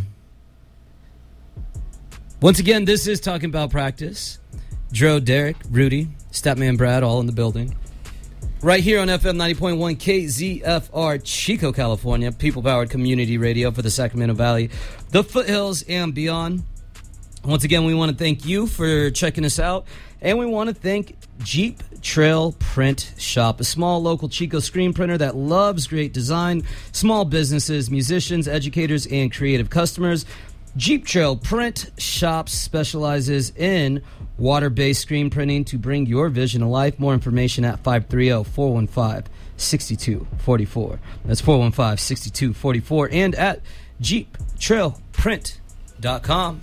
Once again, this is Talking About Practice. Dro, Derek, Rudy, Statman Brad, all in the building. Right here on F M ninety point one K Z F R, Chico, California, people-powered community radio for the Sacramento Valley, the foothills, and beyond. Once again, we want to thank you for checking us out, and we want to thank Jeep Trail Print Shop, a small local Chico screen printer that loves great design, small businesses, musicians, educators, and creative customers. Jeep Trail Print Shop specializes in water-based screen printing to bring your vision to life. More information at five three zero, four one five, six two four four. That's four one five, six two four four. And at jeep trail print dot com.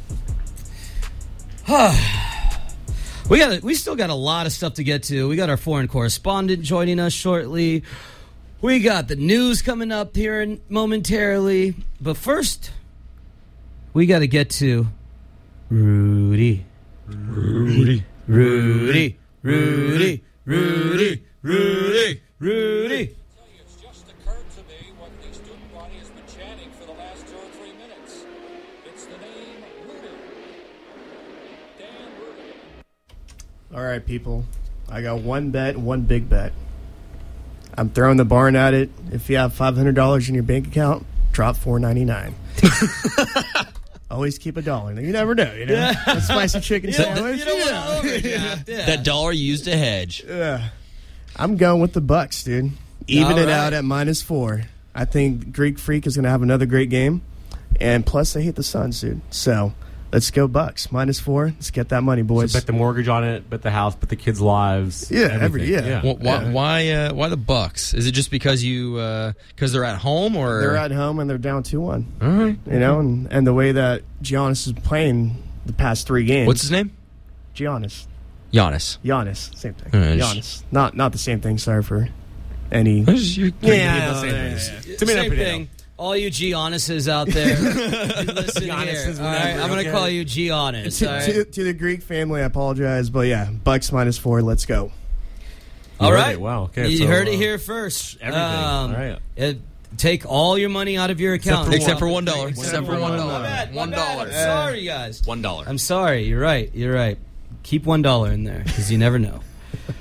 we got we still got a lot of stuff to get to. We got our foreign correspondent joining us shortly. We got the news coming up here in, momentarily. But first, we got to get to Rudy. Rudy. Rudy. Rudy. Rudy. Rudy. Rudy. It's just occurred to me what the student body has been chanting for the last two or three minutes. It's the name Rudy. Dan Rudy. All right, people. I got one bet and one big bet. I'm throwing the barn at it. If you have five hundred dollars in your bank account, drop four ninety-nine. Always keep a dollar. You never know, you know? A spicy chicken sandwich. You know what? Overdraft, yeah. That dollar you used to hedge. Yeah. I'm going with the Bucks, dude. Even All it right. out at minus four. I think Greek Freak is going to have another great game. And plus, they hate the Suns, dude. So, let's go Bucks. Minus four. Let's get that money, boys. So bet the mortgage on it, bet the house, bet the kids' lives. Yeah, every- everything. yeah. Wh- Why? Why? Uh, why the Bucks? Is it just because you? Because they're at home, or They're at home and they're down two one. All right. You know, and, and the way that Giannis is playing the past three games. What's his name? Giannis. Giannis. Giannis. Same thing. All right, just- Giannis. Not not the same thing. Sorry for any. You- Yeah, Same yeah, thing. yeah. Tomato, Same potato. thing. All you Giannis's out there, listen here. Giannis's All right, whatever, I'm going to okay. call you Giannis. To, All to, right. to the Greek family, I apologize, but yeah, Bucks minus four. Let's go. All heard right. it. Wow, okay, You so, heard it uh, here first. everything. Um, All right. it- take all your money out of your account. Except for one dollar. Except Except for one My dollar. bad, my One bad. dollar. I'm sorry, guys. One dollar. I'm sorry. You're right. You're right. Keep one dollar in there because you never know.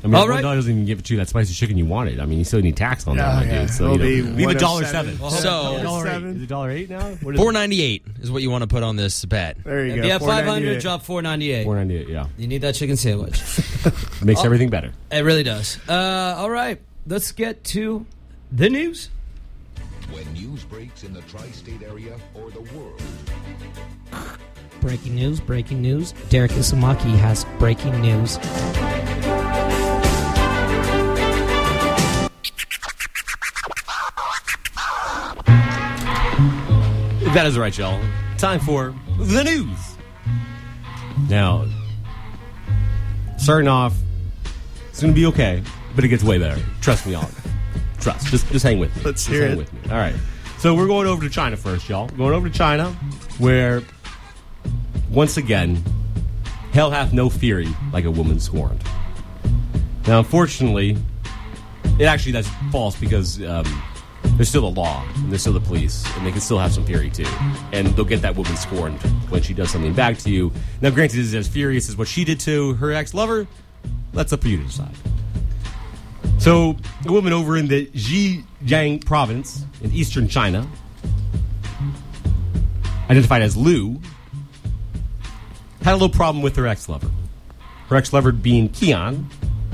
I mean, All one right. dollar doesn't even give it to you that spicy chicken you wanted. I mean, you still need tax on that, Oh, one, yeah. dude. So It'll you know, be leave a one oh dollar seven. seven. So- A dollar eight. Seven. Is it a dollar eight now? What is four it? ninety eight is what you want to put on this bet. There you If go. you have five hundred, four ninety-eight. drop four ninety-eight. Four ninety eight. Yeah, You need that chicken sandwich. it makes everything better. It really does. Uh, all right, let's get to the news. When news breaks in the tri-state area or the world. Breaking news, breaking news. Derek Isomaki has breaking news. That is right, y'all. Time for the news. Now, starting off, it's going to be okay, but it gets way better. Trust me, y'all. Trust. Just, just hang with me. Let's just hear hang it. with me. All right. So we're going over to China first, y'all. Going over to China, where once again, hell hath no fury like a woman scorned. Now, unfortunately, it actually that's false because um, there's still a law and there's still the police and they can still have some fury too, and they'll get that woman scorned when she does something back to you. Now, granted, is it as furious as what she did to her ex-lover? That's up for you to decide. So, a woman over in the Zhejiang province in eastern China, identified as Lu, had a little problem with her ex-lover. Her ex-lover being Keon.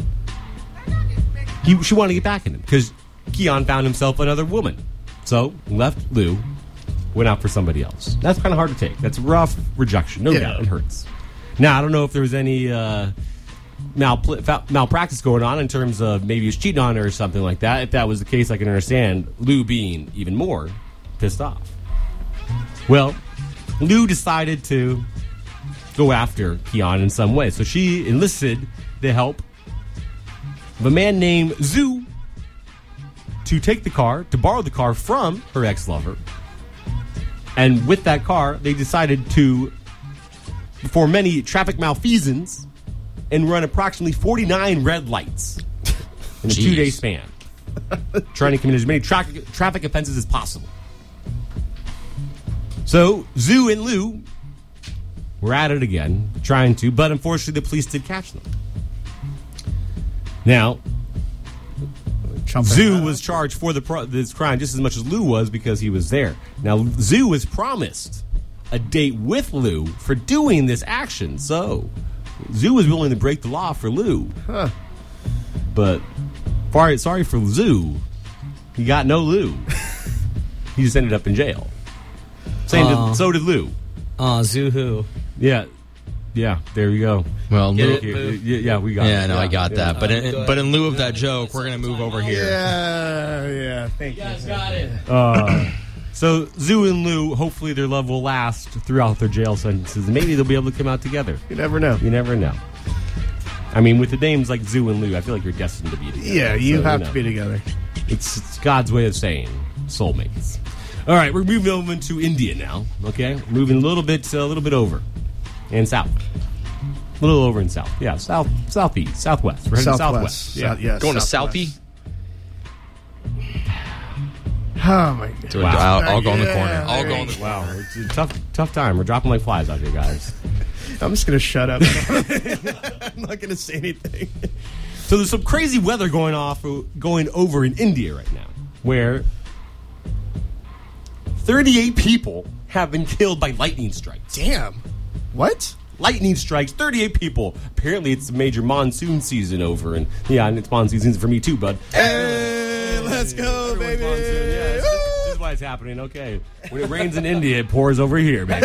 He, she wanted to get back at him because Keon found himself another woman. So, left Lu, went out for somebody else. That's kind of hard to take. That's rough rejection. No Yeah. doubt. It hurts. Now, I don't know if there was any uh, malpl- fa- malpractice going on in terms of maybe he was cheating on her or something like that. If that was the case, I can understand Lu being even more pissed off. Well, Lu decided to go after Keon in some way. So she enlisted the help of a man named Zhu to take the car, to borrow the car from her ex-lover. And with that car, they decided to perform many traffic malfeasance and run approximately forty-nine red lights in a Jeez. two-day span, trying to commit as many tra- traffic offenses as possible. So, Zhu and Lu were at it again, trying to, but unfortunately the police did catch them. Now, Zhu was charged for the pro- this crime just as much as Lu was because he was there. Now, Zhu was promised a date with Lu for doing this action, so Zhu was willing to break the law for Lu. Huh. But, sorry, sorry for Zhu, he got no Lu. He just ended up in jail. Same Aw. did, so did Lu. Aw, Zuhu. Yeah, yeah. There you go. Well, Get Lu- it? Yeah, yeah, yeah, we got it. yeah, no, I got yeah. that. But in, Go but ahead. in lieu of that joke, we're gonna move over here. Yeah, yeah. Thank you. got it. Uh, so Zhu and Lu, hopefully their love will last throughout their jail sentences. And maybe they'll be able to come out together. You never know. You never know. I mean, with the names like Zhu and Lu, I feel like you're destined to be together. Yeah, you So, have know, to be together. It's, it's God's way of saying soulmates. All right, we're moving over to India now. Okay, we're moving a little bit, a little bit over, and south. A little over in south. Yeah, south, southeast, southwest. We're heading Southwest. southwest. Yeah. South- yes, Going to Southwest. Southie? Oh my god. So Wow. I'll, I'll go in the Yeah, corner. I'll there go in you the Wow, it's a tough, tough time. We're dropping like flies out here, guys. I'm just gonna shut up. I'm not gonna say anything. So there's some crazy weather going off, going over in India right now, where thirty-eight people have been killed by lightning strikes. Damn. What? Lightning strikes, thirty-eight people. Apparently, it's a major monsoon season over, and yeah, and it's monsoon season for me too, bud. Hey, let's go, Everyone's baby. monsoon, yeah, this, this is why it's happening. Okay, when it rains in India, it pours over here, baby.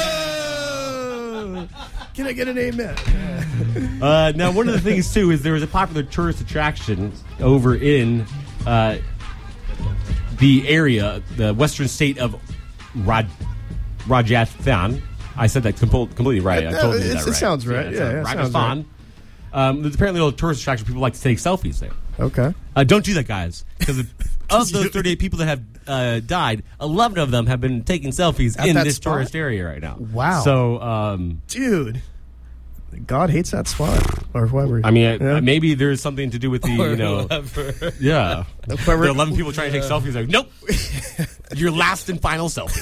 Oh, can I get an amen? Uh, now, one of the things too is there is a popular tourist attraction over in uh, the area, the western state of Raj- Rajasthan. I said that com- completely right. I No, totally did it's- that it right. sounds right. it's, Yeah, uh, yeah, it sounds Rajasthan. Um, there's apparently a little tourist attraction. People like to take selfies there. Okay. Uh, don't do that, guys, because of those thirty-eight people that have uh, died, eleven of them have been taking selfies At in that this spot? tourist area right now. Wow. So, um, Dude. God hates that spot. Or whoever. I mean, Yeah. uh, maybe there's something to do with the, you know, yeah. Whoever- The eleven people trying to take selfies. Like, nope, your last and final selfie.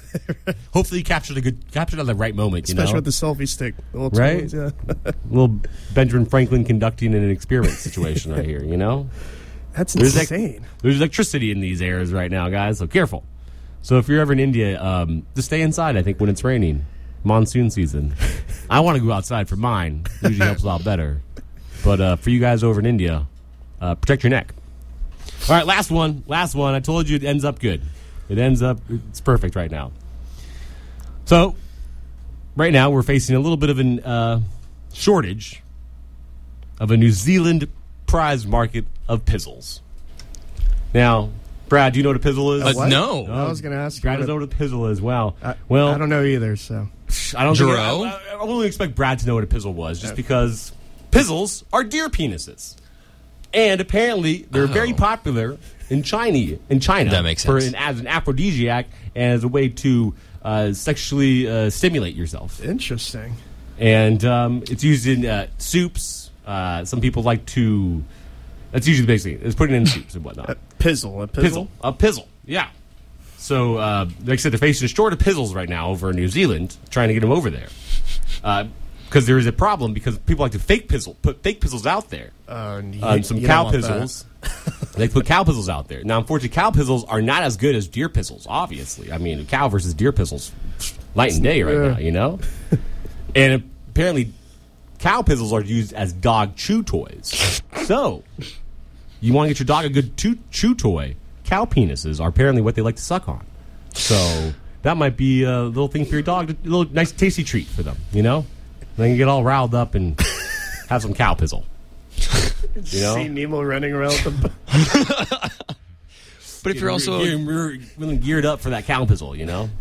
Hopefully, you captured a good, captured at the right moment. You Especially know? with the selfie stick. The little Right? twins, yeah. Little Benjamin Franklin conducting an experiment situation right here. You know, That's there's insane. Ec- there's electricity in these airs right now, guys. So careful. So if you're ever in India, um, just stay inside. I think when it's raining, monsoon season. I want to go outside for mine. Usually helps a lot better. But uh, for you guys over in India, uh, protect your neck. All right, last one. Last one. I told you it ends up good. It ends up, it's perfect right now. So, right now we're facing a little bit of a uh, shortage of a New Zealand prize market of pizzles. Now, Brad, do you know what a pizzle is? Uh, What? no. I was going to ask you. Brad what doesn't know what a pizzle is. Wow. I, well, I don't know either, so. I don't think Jerome? I, I, I wouldn't expect Brad to know what a pizzle was, just because pizzles are deer penises. And apparently, they're Oh. very popular in China. In China, That makes for sense. an, as an aphrodisiac and as a way to uh, sexually uh, stimulate yourself. Interesting. And um, it's used in uh, soups. Uh, some people like to. That's usually basically it's put it in soups and whatnot. A pizzle. A pizzle. Pizzle, a pizzle, yeah. So, uh, like I said, they're facing a short of pizzles right now over in New Zealand, trying to get them over there. Because uh, there is a problem because people like to fake pizzle, put fake pizzles out there. Uh, you, Um, some you cow don't want that. pizzles. They put cow pizzles out there. Now, unfortunately, cow pizzles are not as good as deer pizzles, obviously. I mean, cow versus deer pizzles, light and day right Yeah. now, you know? And apparently, cow pizzles are used as dog chew toys. So, you want to get your dog a good chew, chew toy, cow penises are apparently what they like to suck on. So, that might be a little thing for your dog, a little nice tasty treat for them, you know? They can get all riled up and have some cow pizzle. You know? See Nemo running around with the. But if you're also You're, you're really geared up for that cow pizzle, you know?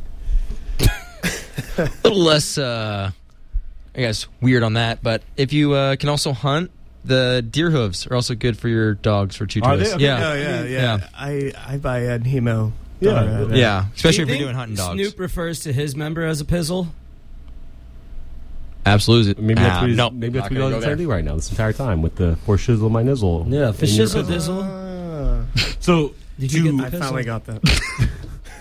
a little less, uh, I guess, weird on that, but if you uh, can also hunt, the deer hooves are also good for your dogs for chew Are toys. they? Okay. Yeah. Oh, yeah, yeah. Yeah. I, I buy a Nemo. Yeah. dog, uh, Yeah, especially Do if you you're doing think hunting dogs. Snoop refers to his member as a pizzle. Absolutely. Maybe that's Ah, what he's, no, maybe that's not what he's gonna go trying to there. do right now this entire time with the for shizzle my nizzle. Yeah, for in your shizzle pizzle. dizzle. Ah, So Did you to, get I the finally pizzle? got that.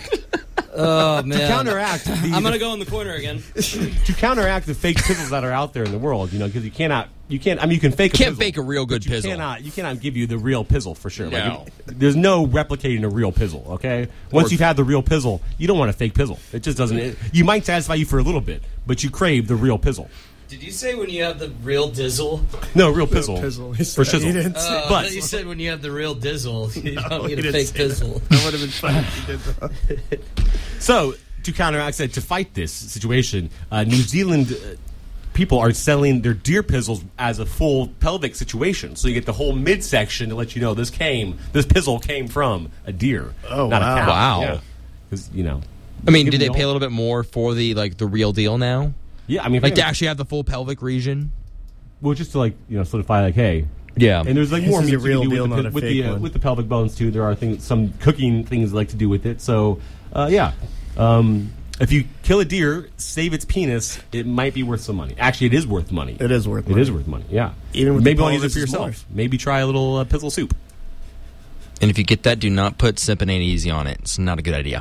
Oh man! to counteract the, I'm gonna go in the corner again. to counteract the fake pizzles that are out there in the world, you know, because you cannot, you can't. I mean, you can fake. A Can't pizzle, fake a real good but you pizzle. Cannot, you cannot give you the real pizzle for sure. Like, No. it- there's no replicating a real pizzle. Okay, once Or- you've had the real pizzle, you don't want a fake pizzle. It just doesn't. It, you might satisfy you for a little bit, but you crave the real pizzle. Did you say when you have the real dizzle? No, real pizzle, pizzle. He for said- he shizzle. didn't Oh, say- I But- thought you said when you have the real dizzle. You don't he need a didn't fake say that. pizzle. That would have been funny if he did that. So, to counteract that, to fight this situation, uh, New Zealand uh, people are selling their deer pizzles as a full pelvic situation. So you get the whole midsection to let you know this came, this pizzle came from a deer, Oh, not wow. a cow. Wow. Because you know, I mean, give do me they the pay a whole- little bit more for the like the real deal now? Yeah, I mean, if Like I- to actually have the full pelvic region? well, just to like you know solidify, like, hey, Yeah. and there's like This more is a meats you real can do deal, with, not the, a with, fake the, uh, one. with the pelvic bones too. There are things, some cooking things they like to do with it. So, uh, yeah. Um, if you kill a deer, save its penis, it might be worth some money. Actually, it is worth money. It is worth It money. is worth money. Yeah. Even with maybe the don't use it for pelvis is yourself. Maybe try a little uh, pizzle soup. And if you get that, do not put Simpin Ain't Easy on it. It's not a good idea.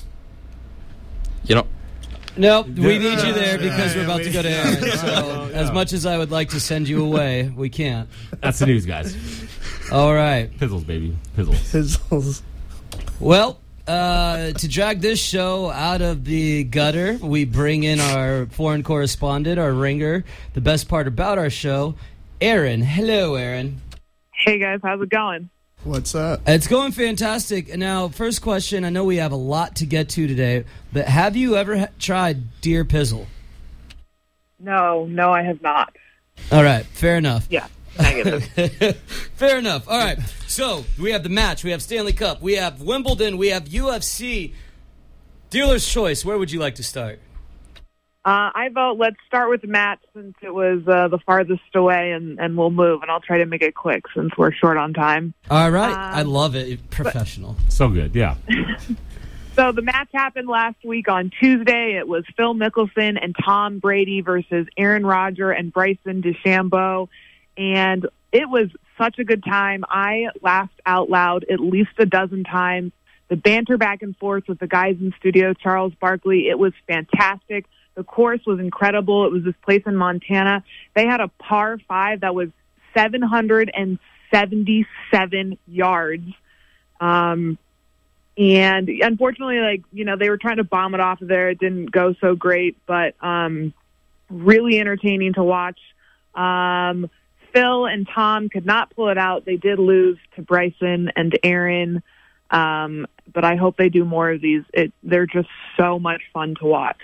You know, Nope, we need you there Yeah, because we're yeah, about we- to go to Aaron. So, as much as I would like to send you away, we can't. That's the news, guys. All right. Pizzles, baby. Pizzles. Pizzles. Well, uh, to drag this show out of the gutter, we bring in our foreign correspondent, our ringer. The best part about our show, Aaron. Hello, Aaron. Hey guys, how's it going? What's up? It's going fantastic. Now, first question, I know we have a lot to get to today, but have you ever ha- tried deer pizzle? No, no, I have not. All right, fair enough. Yeah, negative. Fair enough. All right, so we have the match, we have Stanley Cup, we have Wimbledon, we have U F C. Dealer's choice, where would you like to start? uh, I vote let's start with the match since it was uh, the farthest away, and, and we'll move, and I'll try to make it quick since we're short on time. All right, Um, I love it. Professional. So good, yeah. So the match happened last week on Tuesday. It was Phil Mickelson and Tom Brady versus Aaron Rodgers and Bryson DeChambeau. And it was such a good time. I laughed out loud at least a dozen times. the banter back and forth with the guys in studio, Charles Barkley, it was fantastic. The course was incredible. It was this place in Montana. They had a par five that was seven hundred seventy-seven yards. Um, and unfortunately, like, you know, they were trying to bomb it off of there. It didn't go so great, but um, really entertaining to watch. Um, Phil and Tom could not pull it out. They did lose to Bryson and Aaron. Um, but I hope they do more of these. It, they're just so much fun to watch.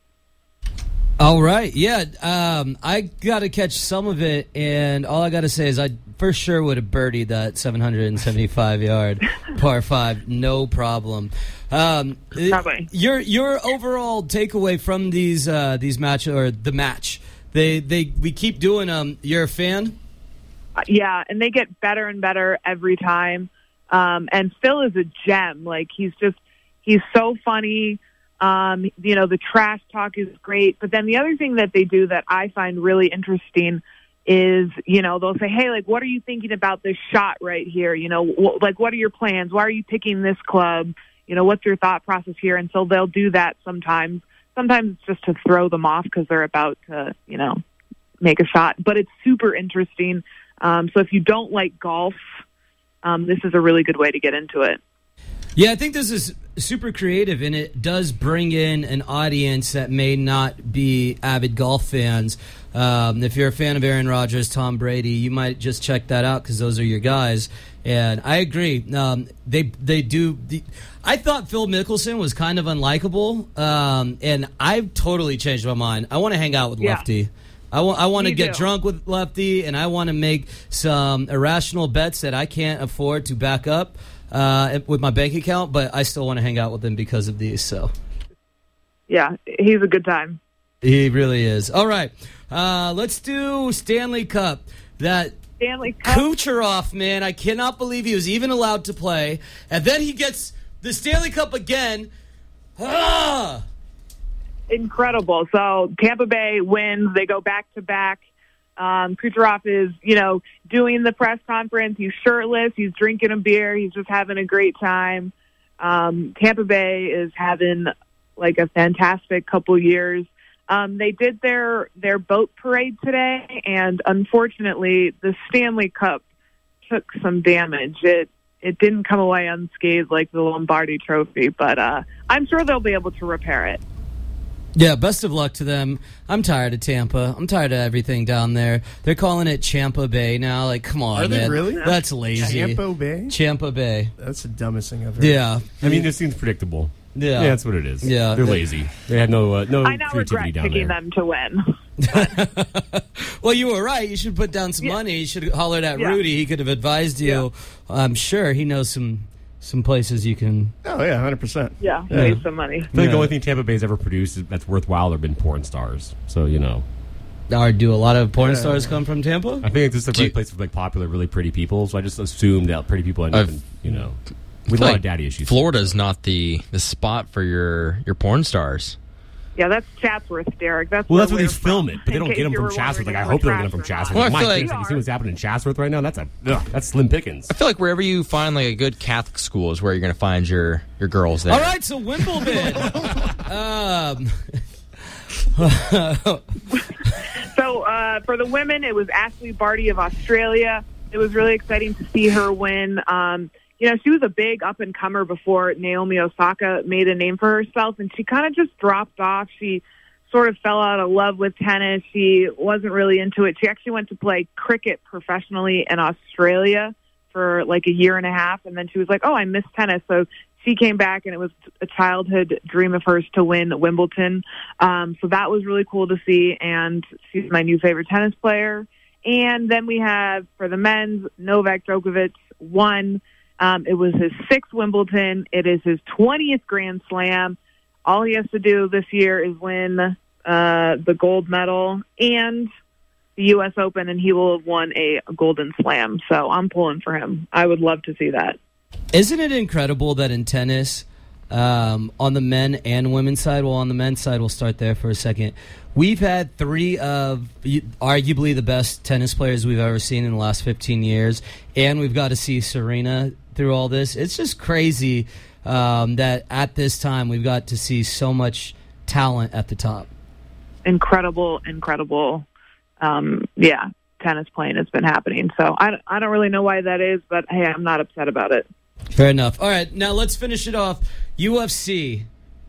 All right, yeah, um, I got to catch some of it, and all I got to say is I for sure would have birdied that seven hundred seventy-five yard par five, no problem. Um, your your overall takeaway from these uh, these match or the match, they they we keep doing them. You're a fan? Yeah, and they get better and better every time. Um, and Phil is a gem. Like he's just he's so funny. Um, you know, the trash talk is great. But then the other thing that they do that I find really interesting is, you know, they'll say, hey, like, what are you thinking about this shot right here? You know, wh- like, what are your plans? Why are you picking this club? You know, what's your thought process here? And so they'll do that sometimes. Sometimes it's just to throw them off because they're about to, you know, make a shot. But it's super interesting. Um, so if you don't like golf, um, this is a really good way to get into it. Yeah, I think this is super creative, and it does bring in an audience that may not be avid golf fans. Um, if you're a fan of Aaron Rodgers, Tom Brady, you might just check that out because those are your guys. And I agree. Um, they they do. The, I thought Phil Mickelson was kind of unlikable, um, and I've totally changed my mind. I want to hang out with Yeah. Lefty. I want I want to Me get too. drunk with Lefty, and I want to make some irrational bets that I can't afford to back up uh, with my bank account, but I still want to hang out with him because of these. So, Yeah, he's a good time. he really is. All right, uh, let's do Stanley Cup. That Stanley Cup. Kucherov, man, I cannot believe he was even allowed to play, and then he gets the Stanley Cup again. Ah! Incredible. So Tampa Bay wins. They go back to back. Um, Kucherov is, you know, doing the press conference. He's shirtless. He's drinking a beer. He's just having a great time. Um, Tampa Bay is having like a fantastic couple years. Um, they did their their boat parade today, and unfortunately, the Stanley Cup took some damage. It it didn't come away unscathed like the Lombardi Trophy, but uh, I'm sure they'll be able to repair it. Yeah, best of luck to them. I'm tired of Tampa. I'm tired of everything down there. They're calling it Champa Bay now. Like, come on, Are they man. really? That's lazy. Champa Bay? Champa Bay. That's the dumbest thing I've heard. Yeah. I mean, it seems predictable. Yeah. Yeah, that's what it is. Yeah. They're lazy. They had no uh, no I now creativity regret down picking there. them to win. Well, you were right. You should put down some money. You should have hollered at Yeah. Rudy. He could have advised you. I'm sure he knows some some places you can. Oh, yeah, one hundred percent. Yeah, Yeah. save some money. I think Yeah. the only thing Tampa Bay's ever produced is- that's worthwhile have been porn stars. So, you know. Or do a lot of porn stars come from Tampa? I think it's just a Do you- great place for like popular, really pretty people. So I just assumed that pretty people end up, I've- in, you know, I with a feel lot like of daddy issues. Florida's not the, the spot for your, your porn stars. Yeah, that's Chatsworth, Derek. That's Well, that's where where they we're film from, it, but they in don't case get them you from were Chatsworth. Like, wondering I if hope they we're don't get them from trash or Chatsworth. not. Well, I My feel like- goodness, have you seen what's happening in Chatsworth right now? That's a ugh, that's Slim Pickens. I feel like wherever you find like a good Catholic school is where you're going to find your, your girls there. All right, so Wimbledon. um, So uh, for the women, it was Ashley Barty of Australia. It was really exciting to see her win. Um, you know, she was a big up-and-comer before Naomi Osaka made a name for herself, and she kind of just dropped off. She sort of fell out of love with tennis. She wasn't really into it. She actually went to play cricket professionally in Australia for like a year and a half, and then she was like, oh, I miss tennis. So she came back, and it was a childhood dream of hers to win Wimbledon. Um, so that was really cool to see, and she's my new favorite tennis player. And then we have, for the men's, Novak Djokovic won. Um, it was his sixth Wimbledon. It is his twentieth Grand Slam. All he has to do this year is win uh, the gold medal and the U S Open, and he will have won a Golden Slam. So I'm pulling for him. I would love to see that. Isn't it incredible that in tennis, um, on the men and women's side, well, on the men's side, we'll start there for a second. We've had three of arguably the best tennis players we've ever seen in the last fifteen years, and we've got to see Serena through all this. It's just crazy um, that at this time we've got to see so much talent at the top. Incredible, incredible, um, yeah, tennis playing has been happening. So I, I don't really know why that is, but hey, I'm not upset about it. Fair enough. All right, now let's finish it off. U F C,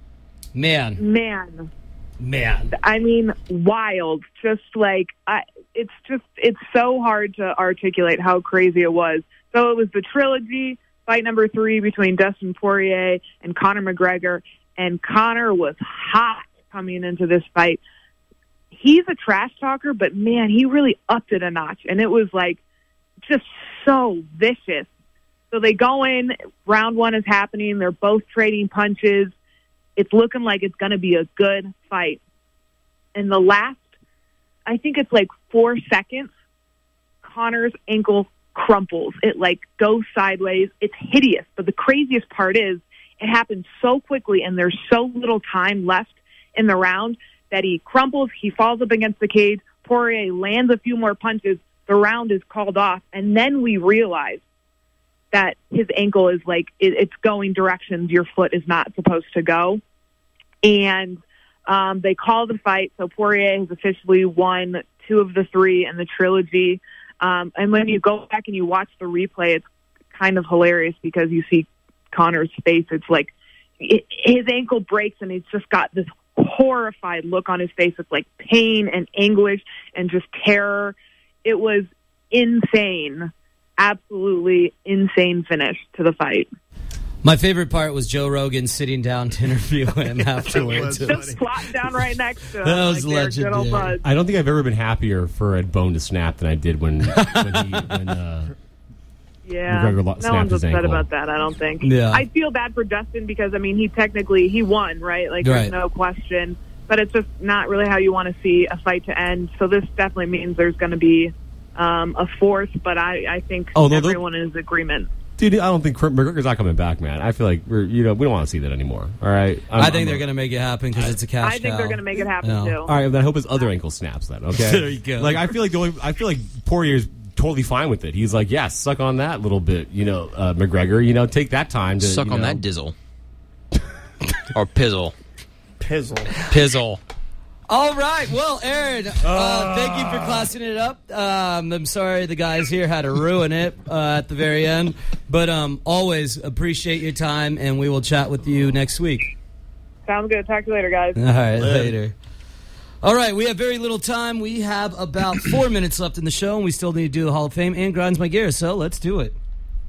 man, Man. man. I mean, wild. Just like, I, it's just, it's so hard to articulate how crazy it was. So it was the trilogy, fight number three between Dustin Poirier and Conor McGregor. And Conor was hot coming into this fight. He's a trash talker, but man, he really upped it a notch. And it was like just so vicious. So they go in, round one is happening. They're both trading punches. It's looking like it's going to be a good fight. In the last, I think it's like four seconds, Conor's ankle crumples. It like goes sideways. It's hideous. But the craziest part is it happened so quickly and there's so little time left in the round that he crumples. He falls up against the cage. Poirier lands a few more punches. The round is called off. And then we realize that his ankle is like, it, it's going directions your foot is not supposed to go. And um, they call the fight. So Poirier has officially won two of the three in the trilogy. Um, and when you go back and you watch the replay, it's kind of hilarious because you see Conor's face. It's like it, his ankle breaks and he's just got this horrified look on his face. It's like pain and anguish and just terror. It was insane. Absolutely insane finish to the fight. My favorite part was Joe Rogan sitting down to interview him afterwards. Just flopped down right next to him. That was like their good old legendary. bud. I don't think I've ever been happier for a bone to snap than I did when when, he, when uh, Yeah, McGregor lo- no snapped one's his upset ankle. about that, I don't think. Yeah. I feel bad for Dustin because, I mean, he technically, he won, right? Like, Right. there's no question. But it's just not really how you want to see a fight to end. So this definitely means there's going to be um, a fourth, but I, I think Oh, no, everyone is in agreement. Dude, I don't think McGregor's not coming back, man. I feel like we're you know we don't want to see that anymore. All right, I'm, I think I'm they're a- going to make it happen because it's a cash I think cow. they're going to make it happen, No. too. All right, then I hope his other ankle snaps. Then okay, There you go. Like I feel like the only, I feel like Poirier's totally fine with it. He's like, yeah, suck on that little bit, you know, uh, McGregor. You know, take that time to Suck you on know. that dizzle. Or pizzle. Pizzle. Pizzle. All right. Well, Aaron, uh, thank you for classing it up. Um, I'm sorry the guys here had to ruin it uh, at the very end. But um, always appreciate your time, and we will chat with you next week. Sounds good. Talk to you later, guys. All right, later. All right, we have very little time. We have about four minutes left in the show, and we still need to do the Hall of Fame and Grinds My Gear, so let's do it.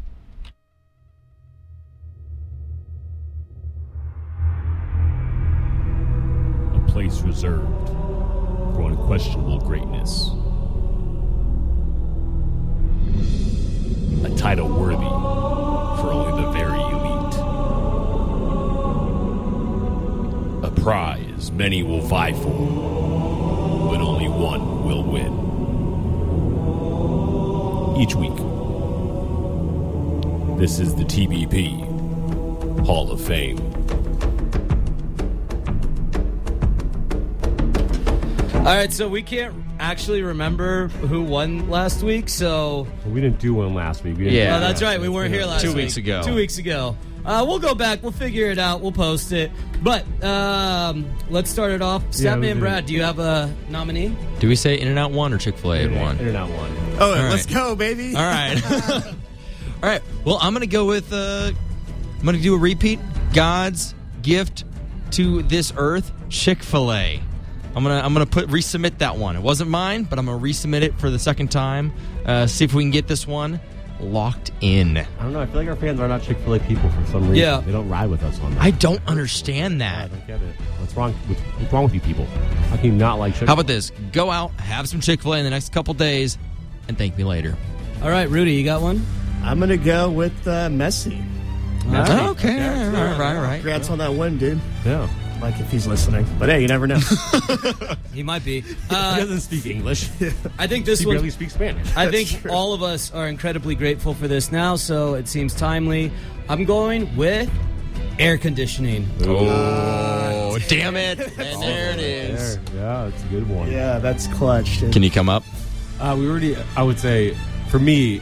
A place reserved for unquestionable greatness. A title worthy for only the very elite. A prize many will vie for, but only one will win. Each week, this is the T B P Hall of Fame. All right, so we can't actually remember who won last week, so... Well, we didn't do one last week. We didn't Yeah. Oh, that's right. We weren't here last Two week. weeks ago. Two weeks ago. Uh, we'll go back. We'll figure it out. We'll post it. But um, let's start it off. Statman we do. Brad, do you have a nominee? Do we say In-N-Out one or Chick-fil-A In one? and out one. Oh, All let's right. go, baby. All right. All right. Well, I'm going to go with, uh, I'm going to do a repeat. God's gift to this earth, Chick-fil-A. I'm going to I'm gonna put resubmit that one. It wasn't mine, but I'm going to resubmit it for the second time. Uh, see if we can get this one locked in. I don't know. I feel like our fans are not Chick-fil-A people for some reason. Yeah. They don't ride with us on that. I don't understand I that. don't get it. What's wrong with what's wrong with you people? How can you not like Chick-fil-A? How about this? Go out, have some Chick-fil-A in the next couple days, and thank me later. All right, Rudy, you got one? I'm going to go with uh, Messi. All right. Okay, all right, all right, all right. Congrats on that win, dude. Yeah. Like if he's listening. But hey, you never know. He might be. he Uh, doesn't speak English. I think this He one... barely speaks Spanish. I think true. all of us are incredibly grateful for this now, so it seems timely. I'm going with air conditioning. Oh, damn it. And there it is. There. Yeah, it's a good one. Yeah, that's clutch, dude. Can you come up? Uh, we already, I would say, for me,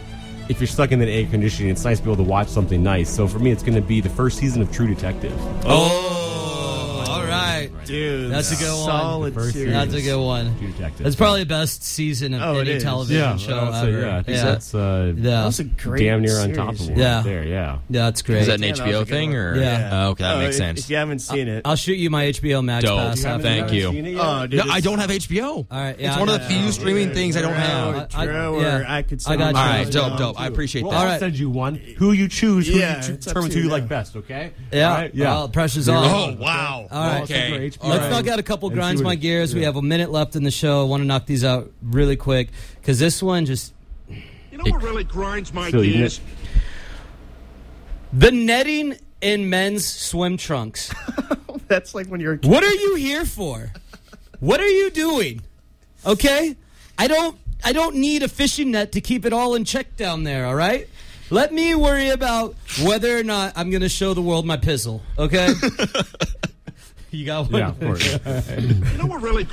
if you're stuck in that air conditioning, it's nice to be able to watch something nice. So for me, it's going to be the first season of True Detective. Oh, all right, dude, that's a good one. Solid series. That's a good one. True Detective. That's probably the best season of Oh, it any is. television Yeah, show I'd say, ever. yeah, I think yeah. that's uh, Yeah. That was a great damn near on series, top of yeah. one Yeah. right there. Yeah, Yeah, that's great. Is that an Yeah, H that B O was a good thing one. or? Yeah. Oh, okay, that Oh, makes if- sense. If you haven't seen it, I'll shoot you my H B O Max Dope. pass. You after. Thank you. Seen it yet? oh, dude, No, I it's- don't have H B O. All right, yeah, it's one of I the got few you. streaming things I don't Or have. I- Drew, or yeah. I could I send got him you. All my right, dope, email, dope. I too. appreciate Well, that. I'll All right. send you one. Who you choose, who Yeah, you it's up determine to who you you like now. best, okay? Yeah, All right? Yeah. Well, pressure's You're on. Oh, wow. All right. Okay. All Let's right. knock out a couple And see grinds what my it- gears. We yeah. have a minute left in the show. I want to knock these out really quick because this one just You know what really grinds my Phil, you gears? get- the netting in men's swim trunks. That's like when you're a kid. What are you here for? What are you doing? Okay? I don't I don't need a fishing net to keep it all in check down there, all right? Let me worry about whether or not I'm going to show the world my pizzle, okay? You got one? Yeah, of course. You know what really